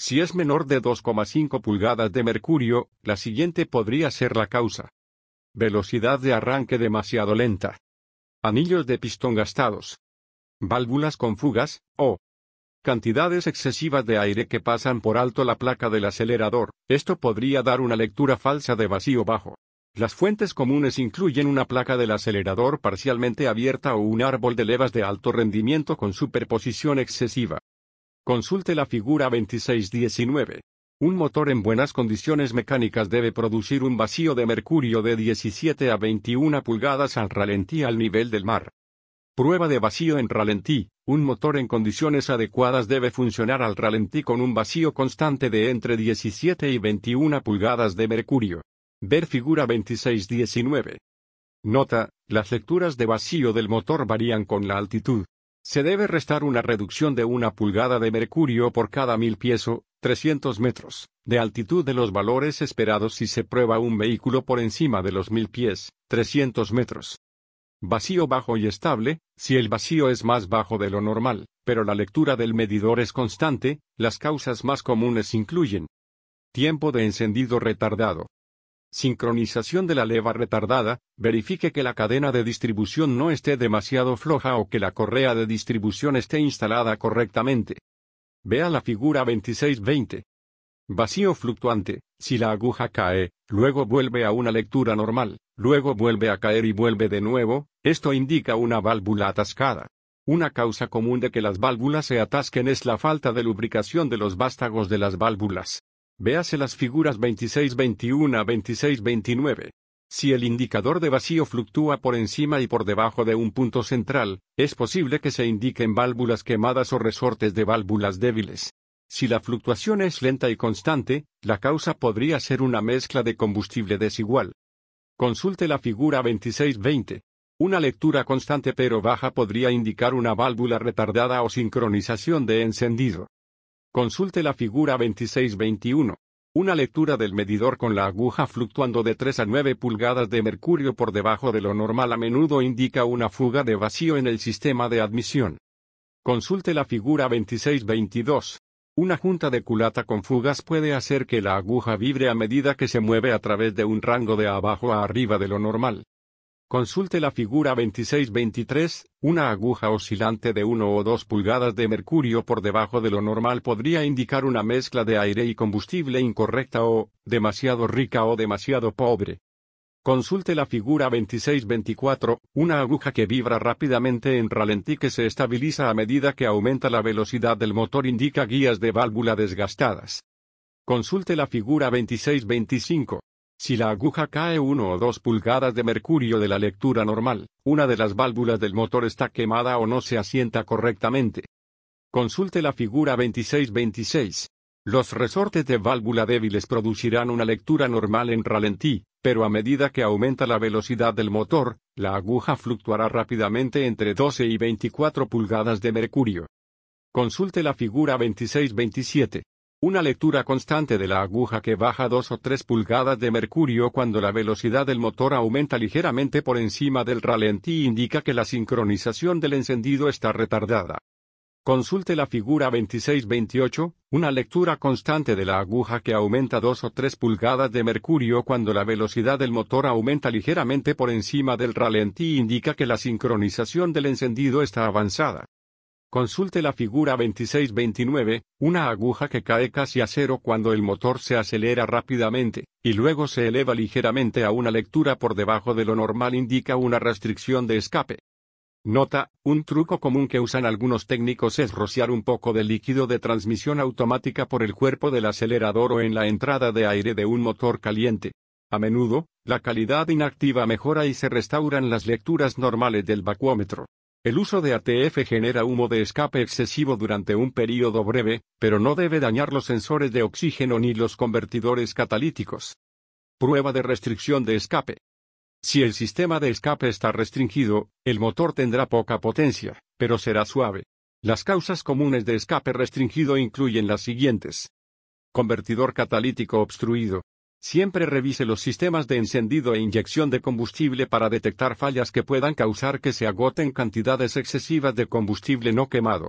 A: Si es menor de dos coma cinco pulgadas de mercurio, la siguiente podría ser la causa. Velocidad de arranque demasiado lenta. Anillos de pistón gastados. Válvulas con fugas, o cantidades excesivas de aire que pasan por alto la placa del acelerador. Esto podría dar una lectura falsa de vacío bajo. Las fuentes comunes incluyen una placa del acelerador parcialmente abierta o un árbol de levas de alto rendimiento con superposición excesiva. Consulte la figura veintiséis diecinueve. Un motor en buenas condiciones mecánicas debe producir un vacío de mercurio de diecisiete a veintiuna pulgadas al ralentí al nivel del mar. Prueba de vacío en ralentí. Un motor en condiciones adecuadas debe funcionar al ralentí con un vacío constante de entre diecisiete y veintiuna pulgadas de mercurio. Ver figura veintiséis diecinueve. Nota: las lecturas de vacío del motor varían con la altitud. Se debe restar una reducción de una pulgada de mercurio por cada mil pies o trescientos metros de altitud de los valores esperados si se prueba un vehículo por encima de los mil pies, trescientos metros. Vacío bajo y estable. Si el vacío es más bajo de lo normal, pero la lectura del medidor es constante, las causas más comunes incluyen: tiempo de encendido retardado. Sincronización de la leva retardada. Verifique que la cadena de distribución no esté demasiado floja o que la correa de distribución esté instalada correctamente. Vea la figura veintiséis veinte. Vacío fluctuante. Si la aguja cae, luego vuelve a una lectura normal, luego vuelve a caer y vuelve de nuevo, esto indica una válvula atascada. Una causa común de que las válvulas se atasquen es la falta de lubricación de los vástagos de las válvulas. Véase las figuras veintiséis veintiuno a veintiséis veintinueve. Si el indicador de vacío fluctúa por encima y por debajo de un punto central, es posible que se indiquen válvulas quemadas o resortes de válvulas débiles. Si la fluctuación es lenta y constante, la causa podría ser una mezcla de combustible desigual. Consulte la figura veintiséis veinte. Una lectura constante pero baja podría indicar una válvula retardada o sincronización de encendido. Consulte la figura veintiséis veintiuno. Una lectura del medidor con la aguja fluctuando de tres a nueve pulgadas de mercurio por debajo de lo normal a menudo indica una fuga de vacío en el sistema de admisión. Consulte la figura veintiséis veintidós. Una junta de culata con fugas puede hacer que la aguja vibre a medida que se mueve a través de un rango de abajo a arriba de lo normal. Consulte la figura veintiséis veintitrés. Una aguja oscilante de una o dos pulgadas de mercurio por debajo de lo normal podría indicar una mezcla de aire y combustible incorrecta o demasiado rica o demasiado pobre. Consulte la figura veintiséis veinticuatro. Una aguja que vibra rápidamente en ralentí que se estabiliza a medida que aumenta la velocidad del motor indica guías de válvula desgastadas. Consulte la figura veintiséis veinticinco. Si la aguja cae uno o dos pulgadas de mercurio de la lectura normal, una de las válvulas del motor está quemada o no se asienta correctamente. Consulte la figura veintiséis veintiséis. Los resortes de válvula débiles producirán una lectura normal en ralentí, pero a medida que aumenta la velocidad del motor, la aguja fluctuará rápidamente entre doce y veinticuatro pulgadas de mercurio. Consulte la figura veintiséis veintisiete. Una lectura constante de la aguja que baja dos o tres pulgadas de mercurio cuando la velocidad del motor aumenta ligeramente por encima del ralentí indica que la sincronización del encendido está retardada. Consulte la figura veintiséis veintiocho. Una lectura constante de la aguja que aumenta dos o tres pulgadas de mercurio cuando la velocidad del motor aumenta ligeramente por encima del ralentí indica que la sincronización del encendido está avanzada. Consulte la figura veintiséis veintinueve. Una aguja que cae casi a cero cuando el motor se acelera rápidamente, y luego se eleva ligeramente a una lectura por debajo de lo normal indica una restricción de escape. Nota: un truco común que usan algunos técnicos es rociar un poco de líquido de transmisión automática por el cuerpo del acelerador o en la entrada de aire de un motor caliente. A menudo, la calidad inactiva mejora y se restauran las lecturas normales del vacuómetro. El uso de A T F genera humo de escape excesivo durante un período breve, pero no debe dañar los sensores de oxígeno ni los convertidores catalíticos. Prueba de restricción de escape. Si el sistema de escape está restringido, el motor tendrá poca potencia, pero será suave. Las causas comunes de escape restringido incluyen las siguientes. Convertidor catalítico obstruido. Siempre revise los sistemas de encendido e inyección de combustible para detectar fallas que puedan causar que se agoten cantidades excesivas de combustible no quemado.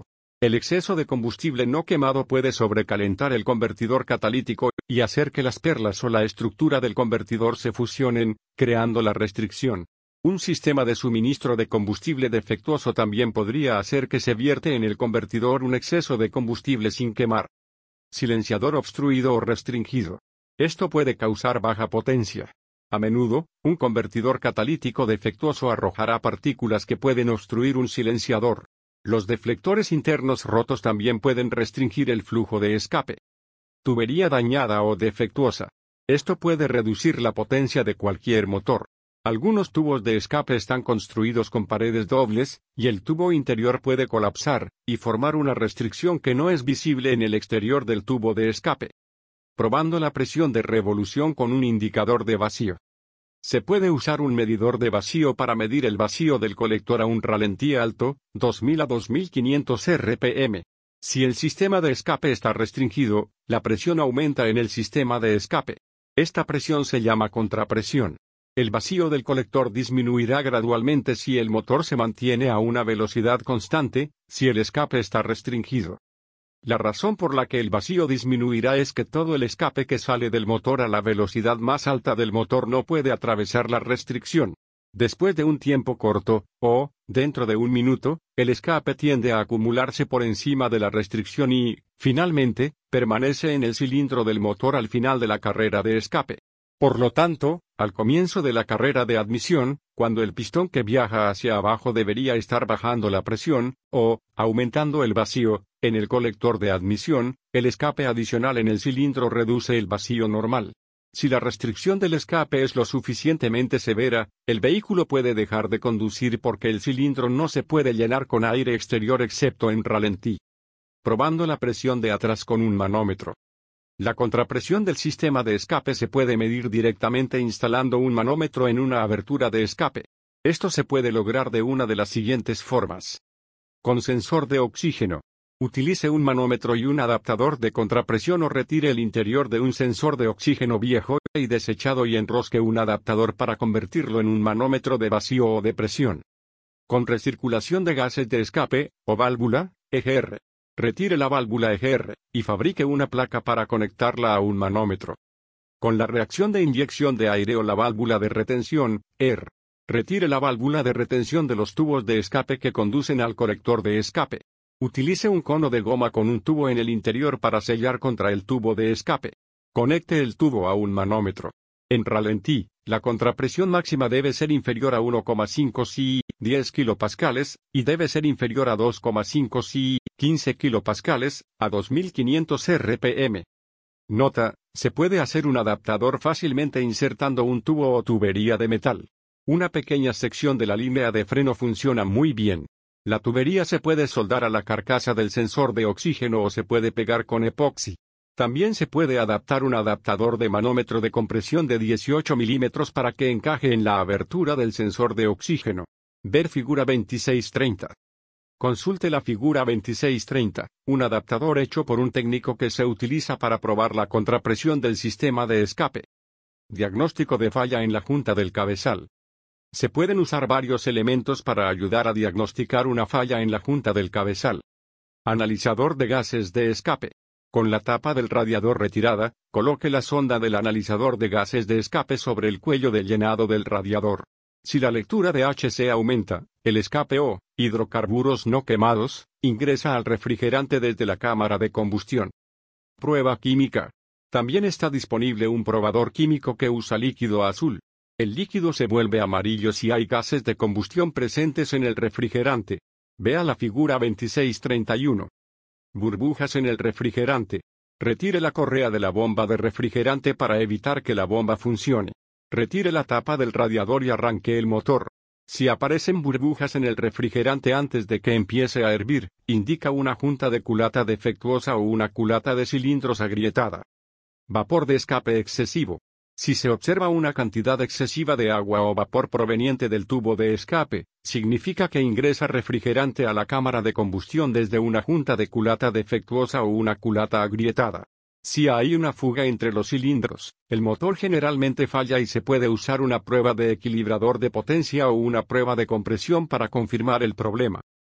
A: El exceso de combustible no quemado puede sobrecalentar el convertidor catalítico y hacer que las perlas o la estructura del convertidor se fusionen, creando la restricción. Un sistema de suministro de combustible defectuoso también podría hacer que se vierte en el convertidor un exceso de combustible sin quemar. Silenciador obstruido o restringido. Esto puede causar baja potencia. A menudo, un convertidor catalítico defectuoso arrojará partículas que pueden obstruir un silenciador. Los deflectores internos rotos también pueden restringir el flujo de escape. Tubería dañada o defectuosa. Esto puede reducir la potencia de cualquier motor. Algunos tubos de escape están construidos con paredes dobles, y el tubo interior puede colapsar, y formar una restricción que no es visible en el exterior del tubo de escape. Probando la presión de revolución con un indicador de vacío. Se puede usar un medidor de vacío para medir el vacío del colector a un ralentí alto, dos mil a dos mil quinientos R P M. Si el sistema de escape está restringido, la presión aumenta en el sistema de escape. Esta presión se llama contrapresión. El vacío del colector disminuirá gradualmente si el motor se mantiene a una velocidad constante, si el escape está restringido. La razón por la que el vacío disminuirá es que todo el escape que sale del motor a la velocidad más alta del motor no puede atravesar la restricción. Después de un tiempo corto, o, dentro de un minuto, el escape tiende a acumularse por encima de la restricción y, finalmente, permanece en el cilindro del motor al final de la carrera de escape. Por lo tanto, al comienzo de la carrera de admisión, cuando el pistón que viaja hacia abajo debería estar bajando la presión, o, aumentando el vacío, en el colector de admisión, el escape adicional en el cilindro reduce el vacío normal. Si la restricción del escape es lo suficientemente severa, el vehículo puede dejar de conducir porque el cilindro no se puede llenar con aire exterior excepto en ralentí. Probando la presión de atrás con un manómetro. La contrapresión del sistema de escape se puede medir directamente instalando un manómetro en una abertura de escape. Esto se puede lograr de una de las siguientes formas. Con sensor de oxígeno. Utilice un manómetro y un adaptador de contrapresión o retire el interior de un sensor de oxígeno viejo y desechado y enrosque un adaptador para convertirlo en un manómetro de vacío o de presión. Con recirculación de gases de escape, o válvula, E G R. Retire la válvula E G R, y fabrique una placa para conectarla a un manómetro. Con la reacción de inyección de aire o la válvula de retención, E R. Retire la válvula de retención de los tubos de escape que conducen al colector de escape. Utilice un cono de goma con un tubo en el interior para sellar contra el tubo de escape. Conecte el tubo a un manómetro. En ralentí, la contrapresión máxima debe ser inferior a uno coma cinco psi, diez kilopascales, y debe ser inferior a dos coma cinco psi, quince kilopascales, a dos mil quinientos R P M. Nota: se puede hacer un adaptador fácilmente insertando un tubo o tubería de metal. Una pequeña sección de la línea de freno funciona muy bien. La tubería se puede soldar a la carcasa del sensor de oxígeno o se puede pegar con epoxi. También se puede adaptar un adaptador de manómetro de compresión de dieciocho milímetros para que encaje en la abertura del sensor de oxígeno. Ver figura veintiséis treinta. Consulte la figura veintiséis treinta, un adaptador hecho por un técnico que se utiliza para probar la contrapresión del sistema de escape. Diagnóstico de falla en la junta del cabezal. Se pueden usar varios elementos para ayudar a diagnosticar una falla en la junta del cabezal. Analizador de gases de escape. Con la tapa del radiador retirada, coloque la sonda del analizador de gases de escape sobre el cuello del llenado del radiador. Si la lectura de H C aumenta, el escape o hidrocarburos no quemados ingresa al refrigerante desde la cámara de combustión. Prueba química. También está disponible un probador químico que usa líquido azul. El líquido se vuelve amarillo si hay gases de combustión presentes en el refrigerante. Vea la figura veintiséis treinta y uno. Burbujas en el refrigerante. Retire la correa de la bomba de refrigerante para evitar que la bomba funcione. Retire la tapa del radiador y arranque el motor. Si aparecen burbujas en el refrigerante antes de que empiece a hervir, indica una junta de culata defectuosa o una culata de cilindros agrietada. Vapor de escape excesivo. Si se observa una cantidad excesiva de agua o vapor proveniente del tubo de escape, significa que ingresa refrigerante a la cámara de combustión desde una junta de culata defectuosa o una culata agrietada. Si hay una fuga entre los cilindros, el motor generalmente falla y se puede usar una prueba de equilibrador de potencia o una prueba de compresión para confirmar el problema.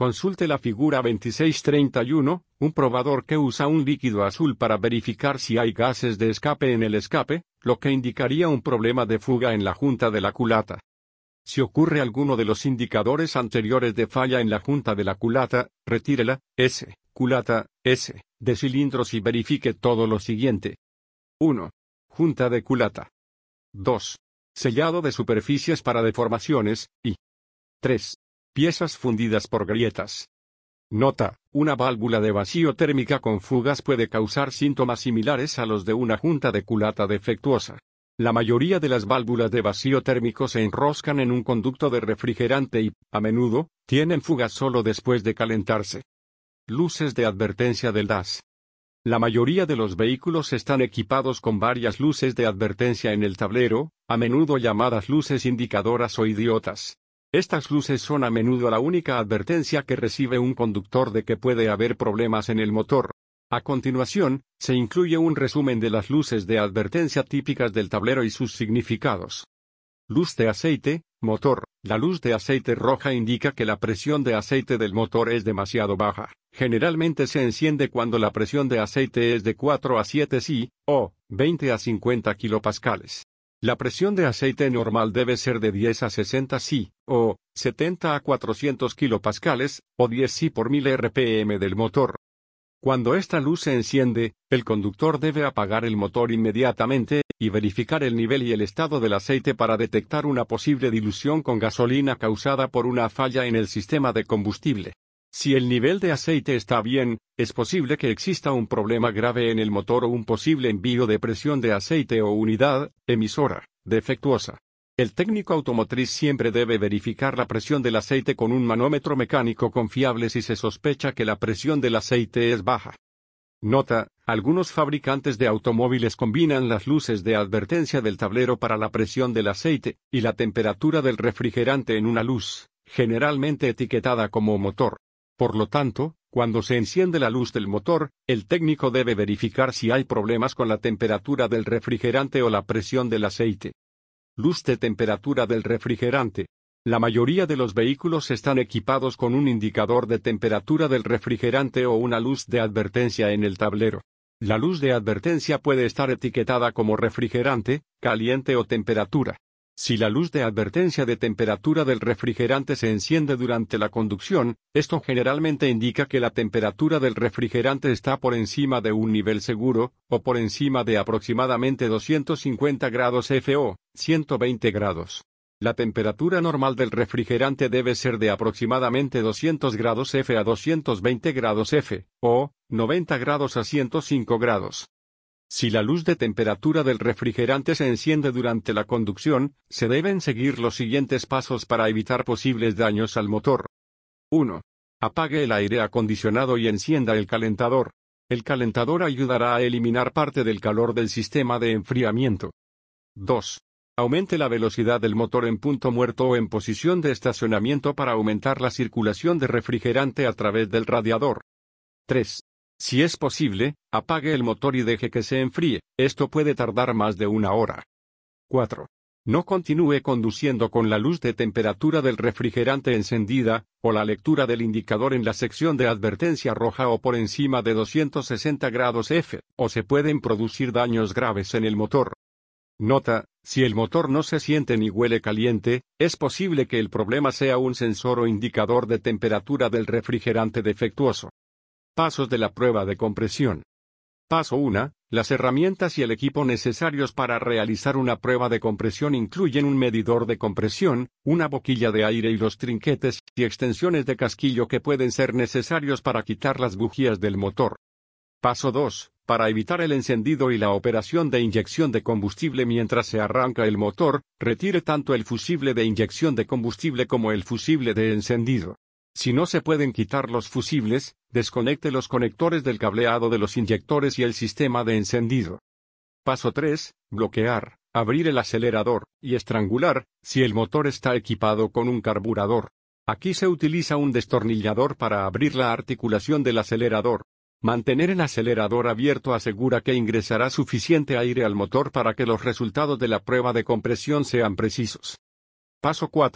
A: Consulte la figura veintiséis treinta y uno, un probador que usa un líquido azul para verificar si hay gases de escape en el escape, lo que indicaría un problema de fuga en la junta de la culata. Si ocurre alguno de los indicadores anteriores de falla en la junta de la culata, retírela, S, culata, S, de cilindros y verifique todo lo siguiente. uno. Junta de culata. dos. Sellado de superficies para deformaciones, y tres. Piezas fundidas por grietas. Nota: una válvula de vacío térmica con fugas puede causar síntomas similares a los de una junta de culata defectuosa. La mayoría de las válvulas de vacío térmico se enroscan en un conducto de refrigerante y, a menudo, tienen fugas solo después de calentarse. Luces de advertencia del D A S. La mayoría de los vehículos están equipados con varias luces de advertencia en el tablero, a menudo llamadas luces indicadoras o idiotas. Estas luces son a menudo la única advertencia que recibe un conductor de que puede haber problemas en el motor. A continuación, se incluye un resumen de las luces de advertencia típicas del tablero y sus significados. Luz de aceite, motor. La luz de aceite roja indica que la presión de aceite del motor es demasiado baja. Generalmente se enciende cuando la presión de aceite es de cuatro a siete psi, o veinte a cincuenta kilopascales. La presión de aceite normal debe ser de diez a sesenta psi, o setenta a cuatrocientos kilopascales, o diez psi por mil R P M del motor. Cuando esta luz se enciende, el conductor debe apagar el motor inmediatamente, y verificar el nivel y el estado del aceite para detectar una posible dilución con gasolina causada por una falla en el sistema de combustible. Si el nivel de aceite está bien, es posible que exista un problema grave en el motor o un posible envío de presión de aceite o unidad emisora defectuosa. El técnico automotriz siempre debe verificar la presión del aceite con un manómetro mecánico confiable si se sospecha que la presión del aceite es baja. Nota: algunos fabricantes de automóviles combinan las luces de advertencia del tablero para la presión del aceite y la temperatura del refrigerante en una luz, generalmente etiquetada como motor. Por lo tanto, cuando se enciende la luz del motor, el técnico debe verificar si hay problemas con la temperatura del refrigerante o la presión del aceite. Luz de temperatura del refrigerante. La mayoría de los vehículos están equipados con un indicador de temperatura del refrigerante o una luz de advertencia en el tablero. La luz de advertencia puede estar etiquetada como refrigerante, caliente o temperatura. Si la luz de advertencia de temperatura del refrigerante se enciende durante la conducción, esto generalmente indica que la temperatura del refrigerante está por encima de un nivel seguro, o por encima de aproximadamente doscientos cincuenta grados F o ciento veinte grados. La temperatura normal del refrigerante debe ser de aproximadamente doscientos grados F a doscientos veinte grados F, o noventa grados a ciento cinco grados. Si la luz de temperatura del refrigerante se enciende durante la conducción, se deben seguir los siguientes pasos para evitar posibles daños al motor. uno. Apague el aire acondicionado y encienda el calentador. El calentador ayudará a eliminar parte del calor del sistema de enfriamiento. dos. Aumente la velocidad del motor en punto muerto o en posición de estacionamiento para aumentar la circulación de refrigerante a través del radiador. tres. Si es posible, apague el motor y deje que se enfríe, esto puede tardar más de una hora. cuatro. No continúe conduciendo con la luz de temperatura del refrigerante encendida, o la lectura del indicador en la sección de advertencia roja o por encima de doscientos sesenta grados F, o se pueden producir daños graves en el motor. Nota: si el motor no se siente ni huele caliente, es posible que el problema sea un sensor o indicador de temperatura del refrigerante defectuoso. Pasos de la prueba de compresión. Paso uno. Las herramientas y el equipo necesarios para realizar una prueba de compresión incluyen un medidor de compresión, una boquilla de aire y los trinquetes y extensiones de casquillo que pueden ser necesarios para quitar las bujías del motor. Paso dos. Para evitar el encendido y la operación de inyección de combustible mientras se arranca el motor, retire tanto el fusible de inyección de combustible como el fusible de encendido. Si no se pueden quitar los fusibles, desconecte los conectores del cableado de los inyectores y el sistema de encendido. Paso tres. Bloquear, abrir el acelerador, y estrangular, si el motor está equipado con un carburador. Aquí se utiliza un destornillador para abrir la articulación del acelerador. Mantener el acelerador abierto asegura que ingresará suficiente aire al motor para que los resultados de la prueba de compresión sean precisos. Paso cuatro.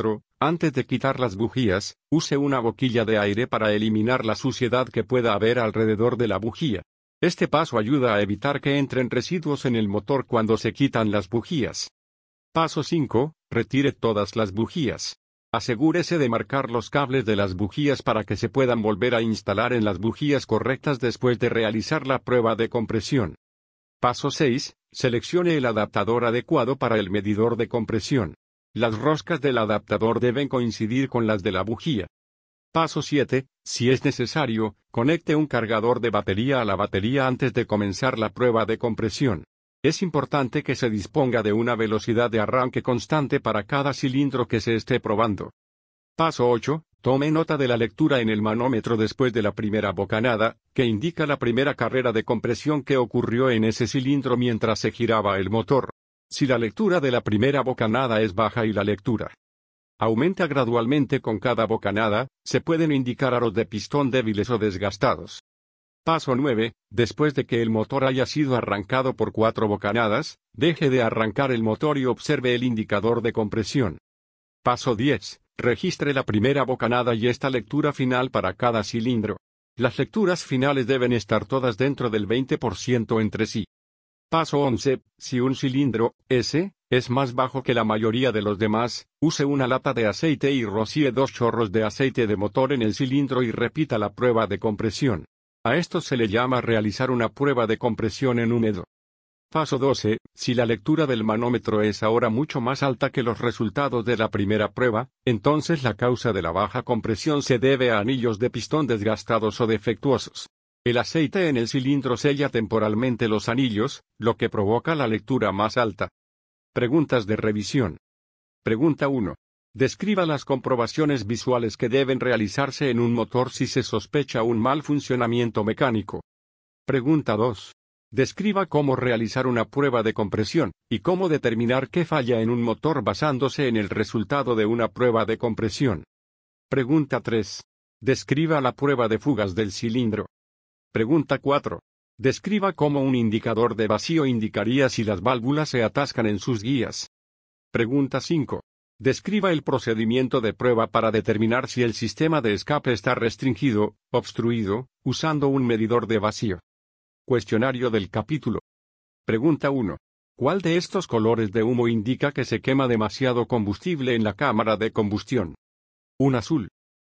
A: Antes de quitar las bujías, use una boquilla de aire para eliminar la suciedad que pueda haber alrededor de la bujía. Este paso ayuda a evitar que entren residuos en el motor cuando se quitan las bujías. Paso cinco. Retire todas las bujías. Asegúrese de marcar los cables de las bujías para que se puedan volver a instalar en las bujías correctas después de realizar la prueba de compresión. Paso seis. Seleccione el adaptador adecuado para el medidor de compresión. Las roscas del adaptador deben coincidir con las de la bujía. Paso siete. Si es necesario, conecte un cargador de batería a la batería antes de comenzar la prueba de compresión. Es importante que se disponga de una velocidad de arranque constante para cada cilindro que se esté probando. Paso ocho. Tome nota de la lectura en el manómetro después de la primera bocanada, que indica la primera carrera de compresión que ocurrió en ese cilindro mientras se giraba el motor. Si la lectura de la primera bocanada es baja y la lectura aumenta gradualmente con cada bocanada, se pueden indicar aros de pistón débiles o desgastados. Paso nueve. Después de que el motor haya sido arrancado por cuatro bocanadas, deje de arrancar el motor y observe el indicador de compresión. Paso diez. Registre la primera bocanada y esta lectura final para cada cilindro. Las lecturas finales deben estar todas dentro del veinte por ciento entre sí. Paso once. Si un cilindro, S, es más bajo que la mayoría de los demás, use una lata de aceite y rocíe dos chorros de aceite de motor en el cilindro y repita la prueba de compresión. A esto se le llama realizar una prueba de compresión en húmedo. Paso doce. Si la lectura del manómetro es ahora mucho más alta que los resultados de la primera prueba, entonces la causa de la baja compresión se debe a anillos de pistón desgastados o defectuosos. El aceite en el cilindro sella temporalmente los anillos, lo que provoca la lectura más alta. Preguntas de revisión. Pregunta uno. Describa las comprobaciones visuales que deben realizarse en un motor si se sospecha un mal funcionamiento mecánico. Pregunta dos. Describa cómo realizar una prueba de compresión, y cómo determinar qué falla en un motor basándose en el resultado de una prueba de compresión. Pregunta tres. Describa la prueba de fugas del cilindro. Pregunta cuatro. Describa cómo un indicador de vacío indicaría si las válvulas se atascan en sus guías. Pregunta cinco. Describa el procedimiento de prueba para determinar si el sistema de escape está restringido, obstruido, usando un medidor de vacío. Cuestionario del capítulo. Pregunta uno. ¿Cuál de estos colores de humo indica que se quema demasiado combustible en la cámara de combustión? uno azul.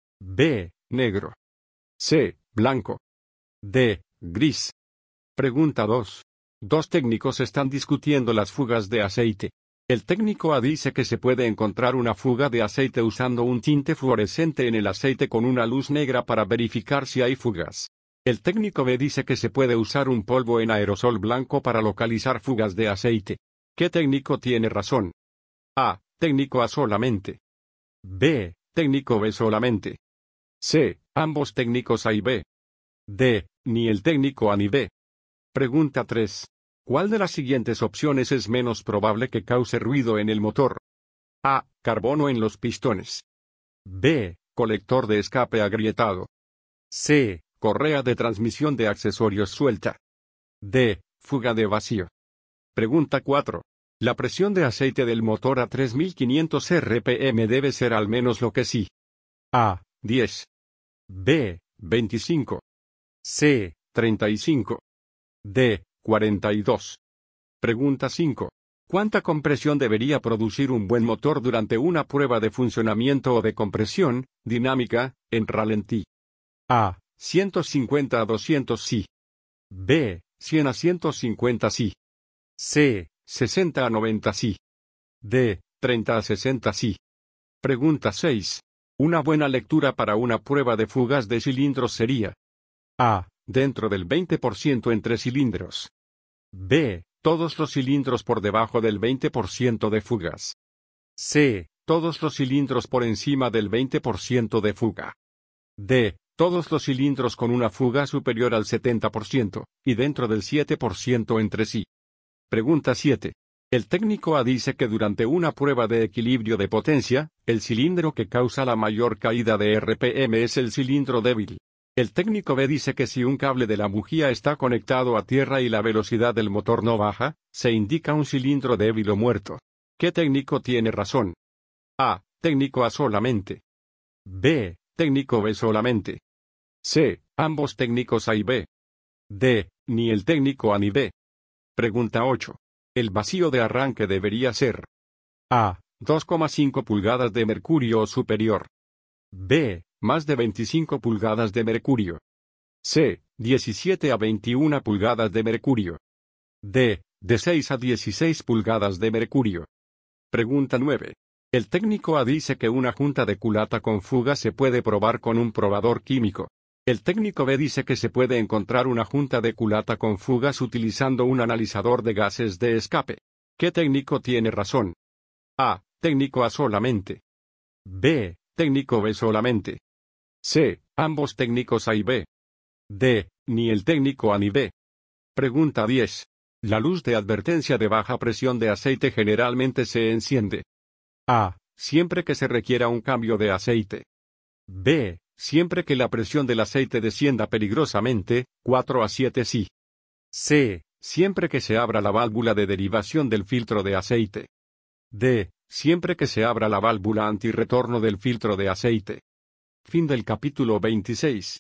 A: B, negro. C, blanco. D, gris. Pregunta dos. Dos técnicos están discutiendo las fugas de aceite. El técnico A dice que se puede encontrar una fuga de aceite usando un tinte fluorescente en el aceite con una luz negra para verificar si hay fugas. El técnico B dice que se puede usar un polvo en aerosol blanco para localizar fugas de aceite. ¿Qué técnico tiene razón? A. Técnico A solamente. B. Técnico B solamente. C. Ambos técnicos A y B. D. Ni el técnico A ni B. Pregunta tres. ¿Cuál de las siguientes opciones es menos probable que cause ruido en el motor? A. Carbono en los pistones. B. Colector de escape agrietado. C. Correa de transmisión de accesorios suelta. D. Fuga de vacío. Pregunta cuatro. La presión de aceite del motor a tres mil quinientos R P M debe ser al menos lo que sí. A. diez. B. veinticinco. C. treinta y cinco. D. cuarenta y dos. Pregunta cinco. ¿Cuánta compresión debería producir un buen motor durante una prueba de funcionamiento o de compresión dinámica, en ralentí? A. ciento cincuenta a doscientos si. B. cien a ciento cincuenta si. C. sesenta a noventa si. D. treinta a sesenta si. Pregunta seis. Una buena lectura para una prueba de fugas de cilindros sería: A. Dentro del veinte por ciento entre cilindros. B. Todos los cilindros por debajo del veinte por ciento de fugas. C. Todos los cilindros por encima del veinte por ciento de fuga. D. Todos los cilindros con una fuga superior al setenta por ciento, y dentro del siete por ciento entre sí. Pregunta siete. El técnico A dice que durante una prueba de equilibrio de potencia, el cilindro que causa la mayor caída de R P M es el cilindro débil. El técnico B dice que si un cable de la bujía está conectado a tierra y la velocidad del motor no baja, se indica un cilindro débil o muerto. ¿Qué técnico tiene razón? A. técnico A solamente. B, técnico B solamente. C, ambos técnicos A y B. D, ni el técnico A ni B. Pregunta ocho. El vacío de arranque debería ser A, dos coma cinco pulgadas de mercurio o superior. B, más de veinticinco pulgadas de mercurio. C, diecisiete a veintiuna pulgadas de mercurio. D, de seis a dieciséis pulgadas de mercurio. Pregunta nueve. El técnico A dice que una junta de culata con fuga se puede probar con un probador químico. El técnico B dice que se puede encontrar una junta de culata con fugas utilizando un analizador de gases de escape. ¿Qué técnico tiene razón? A, técnico A solamente. B, técnico B solamente. C, ambos técnicos A y B. D, ni el técnico A ni B. Pregunta diez. La luz de advertencia de baja presión de aceite generalmente se enciende. A, siempre que se requiera un cambio de aceite. B, siempre que la presión del aceite descienda peligrosamente, cuatro a siete sí. C, siempre que se abra la válvula de derivación del filtro de aceite. D, siempre que se abra la válvula antirretorno del filtro de aceite. Fin del capítulo veintiséis.